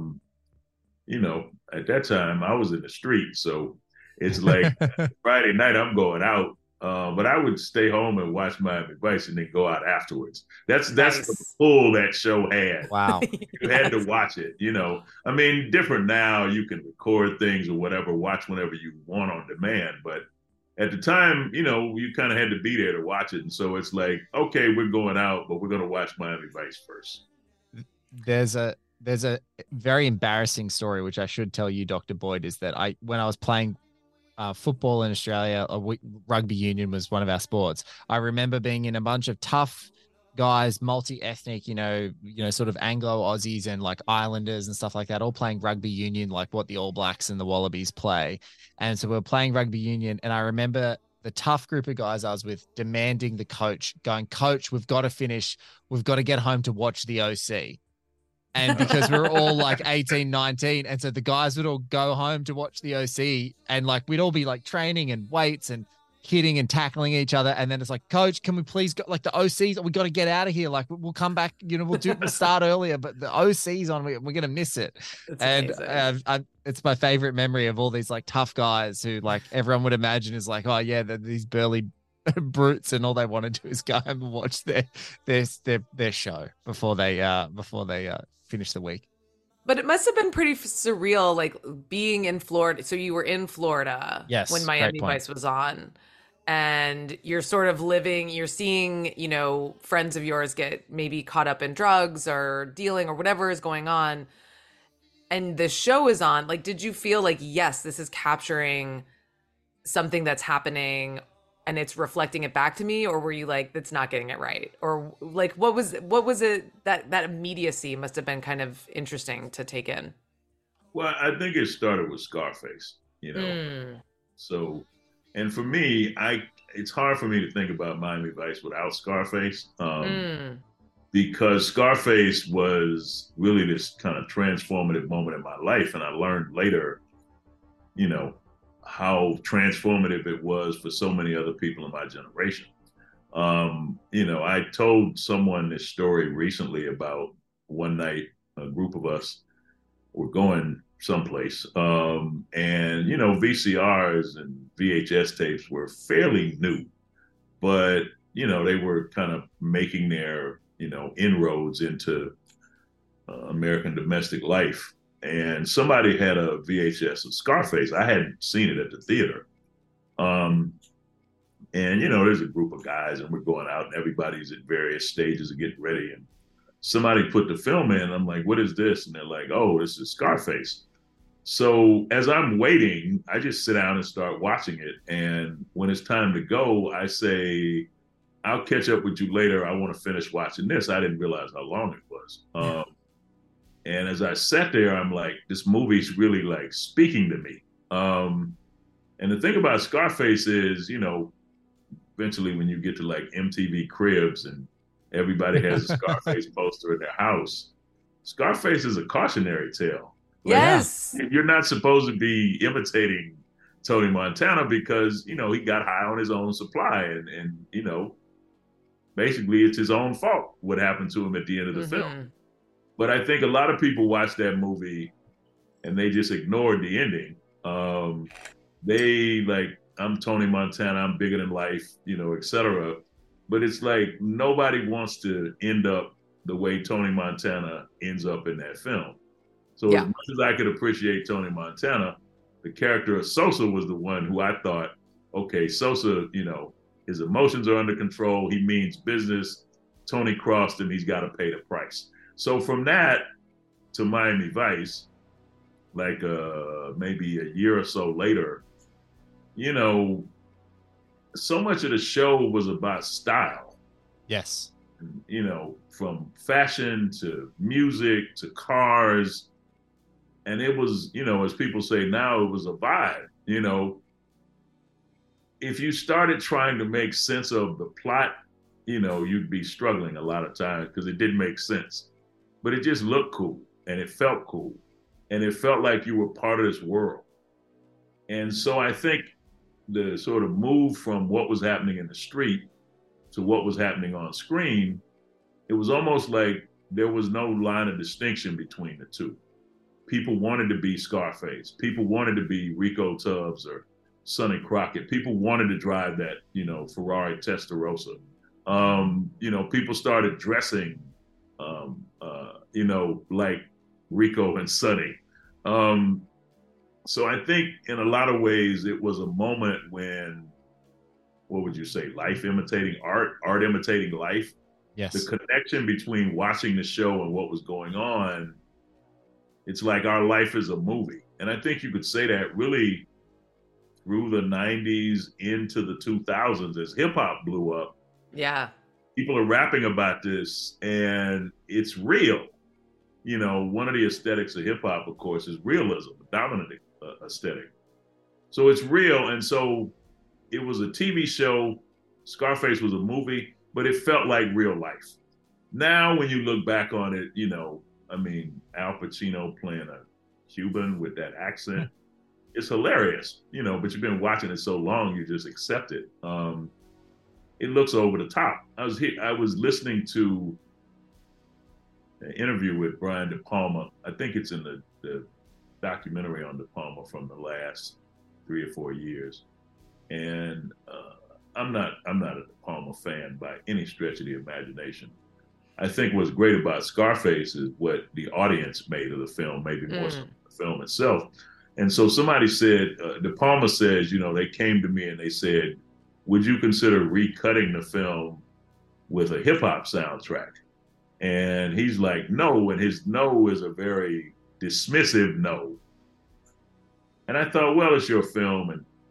at that time I was in the street, so it's like Friday night I'm going out, but I would stay home and watch Miami Vice and then go out afterwards. That's the pull that show had. Wow. You had to watch it, different now, you can record things or whatever, watch whenever you want on demand, but at the time, you kind of had to be there to watch it. And so it's like, okay, we're going out, but we're going to watch Miami Vice first. There's a very embarrassing story, which I should tell you, Dr. Boyd, is that when I was playing football in Australia, rugby union was one of our sports. I remember being in a bunch of tough guys, multi-ethnic, sort of Anglo-Aussies and Islanders and stuff like that, all playing rugby union, like what the All Blacks and the Wallabies play. And so we were playing rugby union. And I remember the tough group of guys I was with demanding the coach, going, "Coach, we've got to finish. We've got to get home to watch the OC." And because we were all 18, 19. And so the guys would all go home to watch the OC and we'd all be training and weights and hitting and tackling each other. And then it's like, "Coach, can we please go, the OCs, we got to get out of here. We'll come back, we'll start earlier, but the OC's on, we're going to miss it." It's my favorite memory of all these tough guys who everyone would imagine is "Oh yeah, these burly brutes," and all they want to do is go home and watch their show before they finish the week. But it must have been pretty surreal, being in Florida. So you were in Florida when Miami Vice was on, and you're sort of you're seeing, friends of yours get maybe caught up in drugs or dealing or whatever is going on. And the show is on. Did you feel yes, this is capturing something that's happening and it's reflecting it back to me, or were you like, that's not getting it right? Or like, what was it that immediacy must have been kind of interesting to take in? Well, I think it started with Scarface, So, and for me, it's hard for me to think about Miami Vice without Scarface, because Scarface was really this kind of transformative moment in my life. And I learned later, how transformative it was for so many other people in my generation. I told someone this story recently about one night, a group of us were going someplace. VCRs and VHS tapes were fairly new, but, they were kind of making their, inroads into American domestic life. And somebody had a VHS of Scarface. I hadn't seen it at the theater. There's a group of guys and we're going out and everybody's at various stages of getting ready. And somebody put the film in. I'm like, what is this? And they're like, oh, this is Scarface. So as I'm waiting, I just sit down and start watching it. And when it's time to go, I say, I'll catch up with you later. I want to finish watching this. I didn't realize how long it was. And as I sat there, I'm like, this movie's really like speaking to me. And the thing about Scarface is, eventually when you get to like MTV Cribs and everybody has a Scarface poster in their house, Scarface is a cautionary tale. Yes. You're not supposed to be imitating Tony Montana because, he got high on his own supply and basically it's his own fault what happened to him at the end of the film. But I think a lot of people watched that movie and they just ignored the ending. They like, I'm Tony Montana, I'm bigger than life, et cetera. But it's like nobody wants to end up the way Tony Montana ends up in that film. So as much as I could appreciate Tony Montana, the character of Sosa was the one who I thought, okay, Sosa, his emotions are under control. He means business. Tony crossed him. He's got to pay the price. So from that to Miami Vice, like maybe a year or so later, so much of the show was about style. Yes. From fashion to music to cars. And it was, as people say now, it was a vibe. If you started trying to make sense of the plot, you'd be struggling a lot of times because it didn't make sense. But it just looked cool and it felt cool. And it felt like you were part of this world. And so I think the sort of move from what was happening in the street to what was happening on screen, it was almost like there was no line of distinction between the two. People wanted to be Scarface. People wanted to be Rico Tubbs or Sonny Crockett. People wanted to drive that, Ferrari Testarossa. People started dressing, like Rico and Sonny. So I think in a lot of ways it was a moment when, what would you say, life imitating art, art imitating life. Yes. The connection between watching the show and what was going on, it's like our life is a movie. And I think you could say that really through the 90s into the 2000s as hip hop blew up. Yeah. People are rapping about this and it's real. One of the aesthetics of hip hop, of course, is realism, the dominant aesthetic. So it's real. And so it was a TV show. Scarface was a movie, but it felt like real life. Now, when you look back on it, Al Pacino playing a Cuban with that accent, it's hilarious, but you've been watching it so long, you just accept it. It looks over the top. I was listening to an interview with Brian De Palma. I think it's in the documentary on De Palma from the last 3 or 4 years. And I'm not a De Palma fan by any stretch of the imagination. I think what's great about Scarface is what the audience made of the film, maybe more so than the film itself. And so somebody said, De Palma says, they came to me and they said, would you consider recutting the film with a hip hop soundtrack? And he's like, no. And his no is a very dismissive no. And I thought, well, it's your film and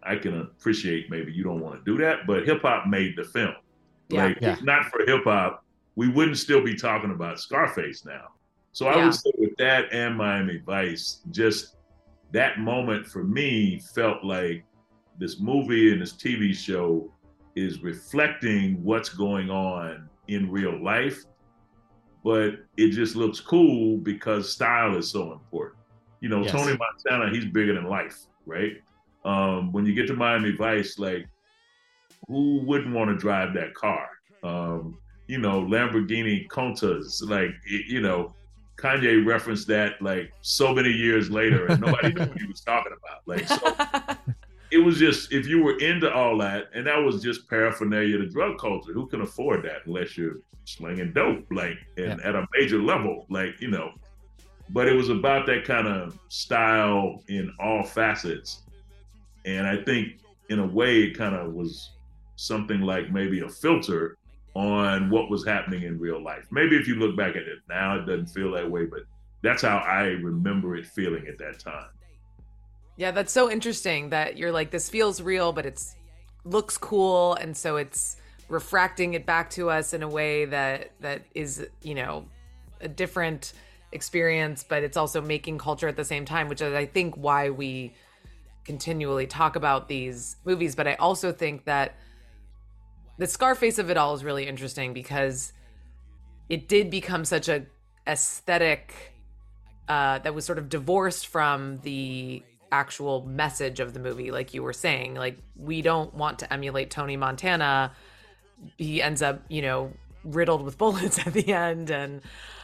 I can appreciate maybe you don't want to do that, but hip hop made the film. Like, if not for hip hop, we wouldn't still be talking about Scarface now. So I would say with that and Miami Vice, just that moment for me felt like this movie and this TV show is reflecting what's going on in real life, but it just looks cool because style is so important. You know, Tony Montana, he's bigger than life, right? When you get to Miami Vice, like, who wouldn't want to drive that car? You know, Lamborghini Countach, like, you know, Kanye referenced that like so many years later and nobody knew what he was talking about. Like, so it was just, if you were into all that, and that was just paraphernalia to drug culture, who can afford that unless you're slinging dope, like, and at a major level, like, you know, but it was about that kind of style in all facets. And I think in a way it kind of was something like maybe a filter on what was happening in real life. Maybe if you look back at it now, it doesn't feel that way, but that's how I remember it feeling at that time. Yeah, that's so interesting that you're like, this feels real, but it's looks cool. And so it's refracting it back to us in a way that is, you know, a different experience, but it's also making culture at the same time, which is, I think, why we continually talk about these movies. But I also think that the Scarface of it all is really interesting because it did become such a aesthetic that was sort of divorced from the actual message of the movie. Like you were saying, like, we don't want to emulate Tony Montana. He ends up, you know, riddled with bullets at the end. And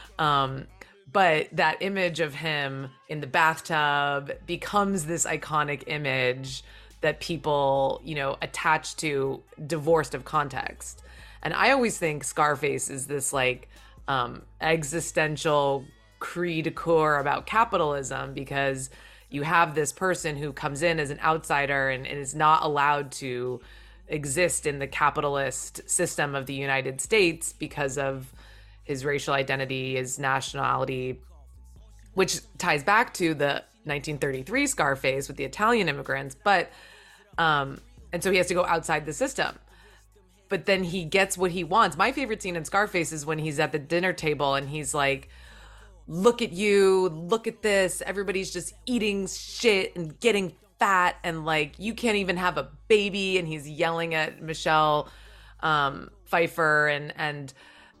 but that image of him in the bathtub becomes this iconic image that people, you know, attach to, divorced of context. And I always think Scarface is this like existential cri de coeur about capitalism, because you have this person who comes in as an outsider and is not allowed to exist in the capitalist system of the United States because of his racial identity, his nationality, which ties back to the 1933 Scarface with the Italian immigrants. But and so he has to go outside the system. But then he gets what he wants. My favorite scene in Scarface is when he's at the dinner table and he's like, look at you, look at this. Everybody's just eating shit and getting fat, and like, you can't even have a baby. And he's yelling at Michelle Pfeiffer, and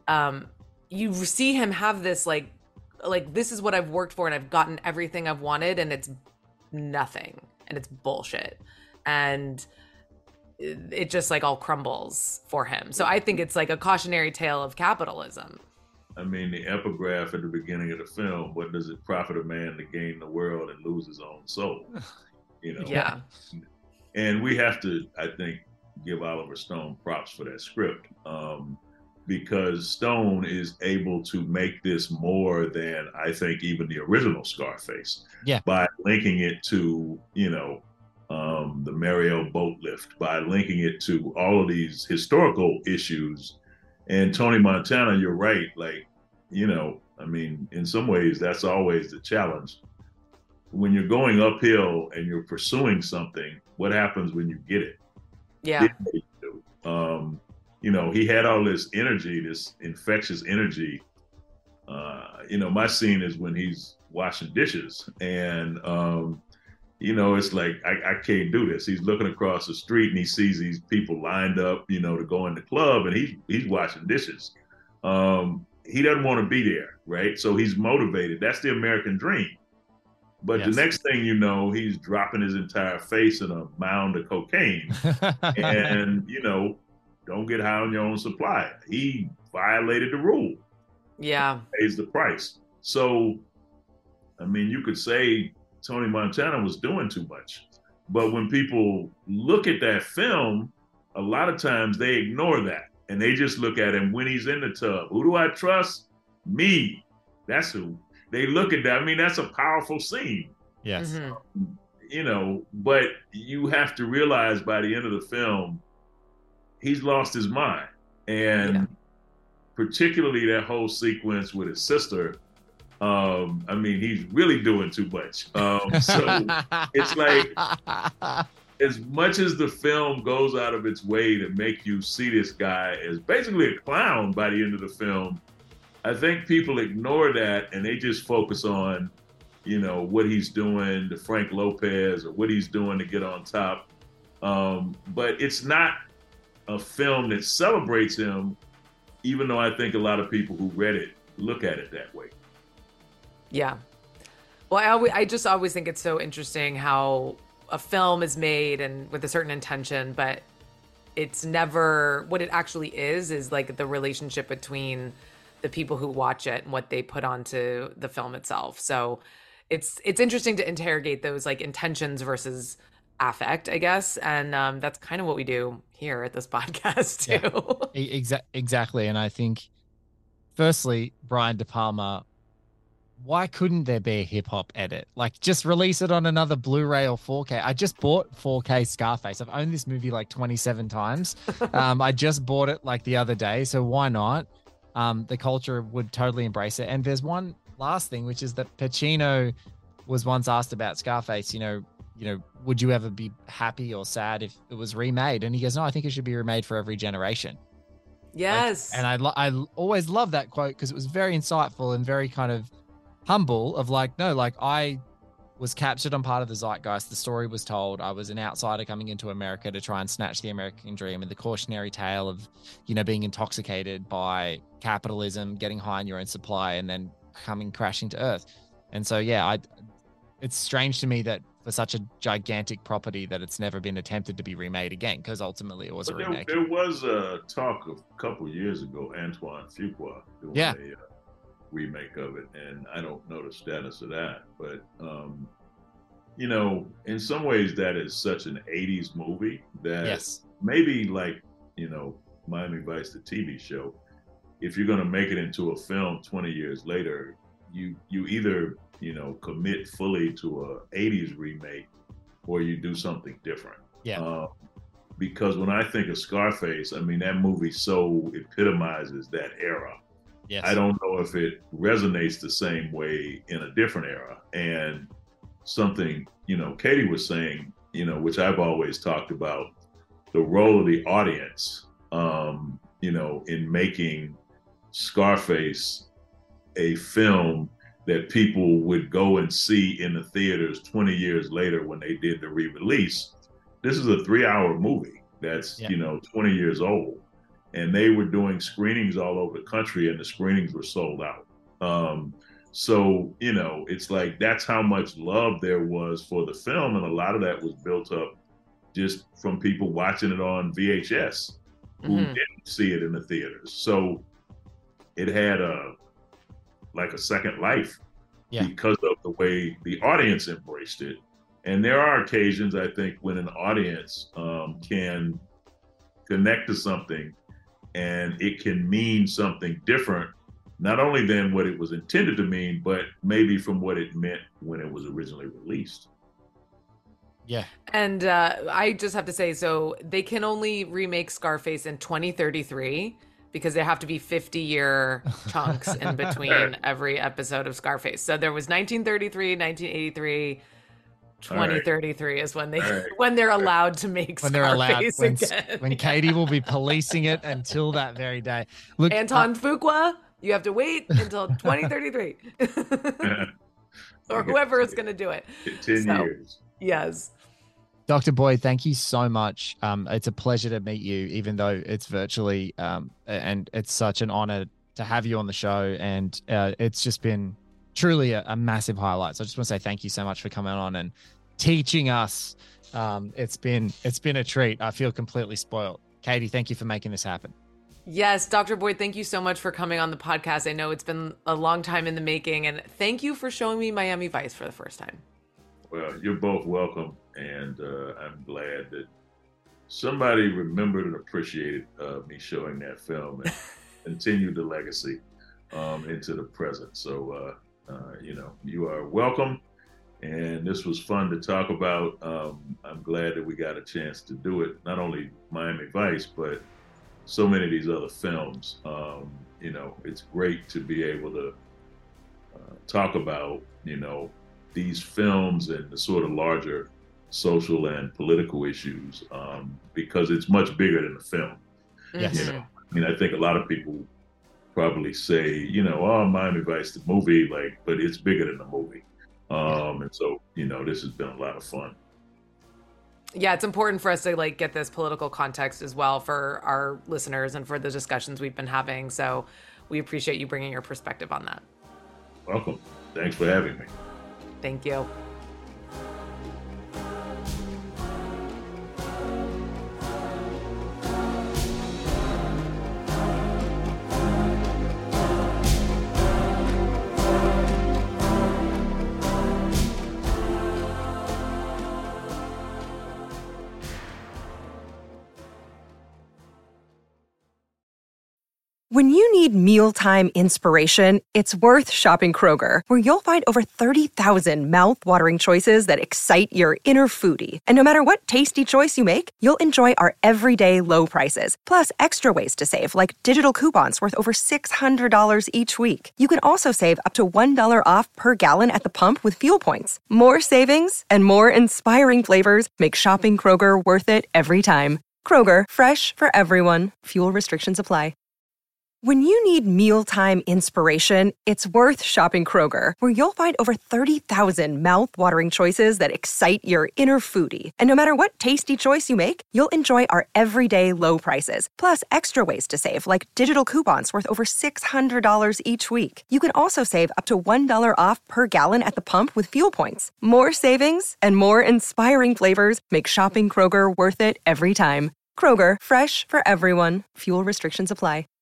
you see him have this like, this is what I've worked for and I've gotten everything I've wanted, and it's nothing and it's bullshit. And it just like all crumbles for him. So I think it's like a cautionary tale of capitalism. I mean, the epigraph at the beginning of the film, what does it profit a man to gain the world and lose his own soul? You know? Yeah. And we have to, I think, give Oliver Stone props for that script, because Stone is able to make this more than, I think, even the original Scarface. Yeah. By linking it to, you know, the Mariel boat lift, by linking it to all of these historical issues. And Tony Montana, you're right. Like, you know, I mean, in some ways, that's always the challenge. When you're going uphill and you're pursuing something, what happens when you get it? Yeah. You know, he had all this energy, this infectious energy. You know, my scene is when he's washing dishes, and you know, it's like, I can't do this. He's looking across the street and he sees these people lined up, you know, to go in the club, and he's washing dishes. He doesn't want to be there, right? So he's motivated. That's the American dream. But yes. The next thing you know, he's dropping his entire face in a mound of cocaine. And, you know, don't get high on your own supply. He violated the rule. Yeah. Pays the price. So, I mean, you could say Tony Montana was doing too much. But when people look at that film, a lot of times they ignore that. And they just look at him when he's in the tub. Who do I trust? Me. That's who. They look at that. I mean, that's a powerful scene. Yes. Mm-hmm. You know, but you have to realize by the end of the film, he's lost his mind. And particularly that whole sequence with his sister, I mean, he's really doing too much. So it's as much as the film goes out of its way to make you see this guy as basically a clown by the end of the film, I think people ignore that and they just focus on, what he's doing to Frank Lopez or what he's doing to get on top. But it's not a film that celebrates him, even though I think a lot of people who read it look at it that way. Yeah. Well, I just always think it's so interesting how a film is made and with a certain intention, but it's never what it actually is like the relationship between the people who watch it and what they put onto the film itself. So it's interesting to interrogate those like intentions versus affect, I guess. And that's kind of what we do here at this podcast too. Yeah, exactly. And I think, firstly, Brian De Palma, why couldn't there be a hip hop edit? Like, just release it on another Blu-ray or 4K. I just bought 4K Scarface. I've owned this movie like 27 times. I just bought it like the other day. So why not? The culture would totally embrace it. And there's one last thing, which is that Pacino was once asked about Scarface, would you ever be happy or sad if it was remade? And he goes, no, I think it should be remade for every generation. Yes. And I always love that quote because it was very insightful and very kind of humble of like, no, like I was captured on part of the zeitgeist. The story was told. I was an outsider coming into America to try and snatch the American dream, and the cautionary tale of, being intoxicated by capitalism, getting high on your own supply, and then coming crashing to earth. And so, it's strange to me that for such a gigantic property that it's never been attempted to be remade again, because ultimately it was a remake. There was a talk a couple years ago, Antoine Fuqua doing a remake of it, and I don't know the status of that, but in some ways that is such an 80s movie that maybe like Miami Vice, the TV show, if you're going to make it into a film 20 years later, you either commit fully to a 80s remake or you do something different. Because when I think of Scarface, I mean, that movie so epitomizes that era. Yes. I don't know if it resonates the same way in a different era. And something, Katie was saying, which I've always talked about, the role of the audience, in making Scarface a film that people would go and see in the theaters 20 years later when they did the re-release. This is a 3-hour movie that's, 20 years old. And they were doing screenings all over the country, and the screenings were sold out. So, it's like that's how much love there was for the film. And a lot of that was built up just from people watching it on VHS who didn't see it in the theaters. So it had a second life because of the way the audience embraced it. And there are occasions, I think, when an audience can connect to something and it can mean something different, not only than what it was intended to mean, but maybe from what it meant when it was originally released. Yeah. And I just have to say, so they can only remake Scarface in 2033 because there have to be 50-year chunks in between every episode of Scarface. So there was 1933, 1983, 2033 is when when they're allowed to make Scarface again. When Katie will be policing it until that very day. Look, Anton Fuqua, you have to wait until 2033. Or whoever is going to do it. 10 years. Yes. Dr. Boyd, thank you so much. It's a pleasure to meet you, even though it's virtually, and it's such an honor to have you on the show. And it's just been truly a massive highlight. So I just want to say thank you so much for coming on and teaching us. It's been a treat. I feel completely spoiled. Katie, thank you for making this happen. Yes, Dr. Boyd, thank you so much for coming on the podcast. I know it's been a long time in the making, and thank you for showing me Miami Vice for the first time. Well, you're both welcome, and I'm glad that somebody remembered and appreciated me showing that film and continued the legacy into the present. So, you are welcome, and this was fun to talk about. I'm glad that we got a chance to do it, not only Miami Vice, but so many of these other films. It's great to be able to talk about, these films and the sort of larger social and political issues, because it's much bigger than the film. Yes. You know, I mean, I think a lot of people probably say, you know, oh, Miami Vice, the movie, like, but it's bigger than the movie. And so, you know, this has been a lot of fun. Yeah, it's important for us to like get this political context as well for our listeners and for the discussions we've been having. So we appreciate you bringing your perspective on that. Welcome. Thanks for having me. Thank you. When you need mealtime inspiration, it's worth shopping Kroger, where you'll find over 30,000 mouth-watering choices that excite your inner foodie. And no matter what tasty choice you make, you'll enjoy our everyday low prices, plus extra ways to save, like digital coupons worth over $600 each week. You can also save up to $1 off per gallon at the pump with fuel points. More savings and more inspiring flavors make shopping Kroger worth it every time. Kroger, fresh for everyone. Fuel restrictions apply. When you need mealtime inspiration, it's worth shopping Kroger, where you'll find over 30,000 mouth-watering choices that excite your inner foodie. And no matter what tasty choice you make, you'll enjoy our everyday low prices, plus extra ways to save, like digital coupons worth over $600 each week. You can also save up to $1 off per gallon at the pump with fuel points. More savings and more inspiring flavors make shopping Kroger worth it every time. Kroger, fresh for everyone. Fuel restrictions apply.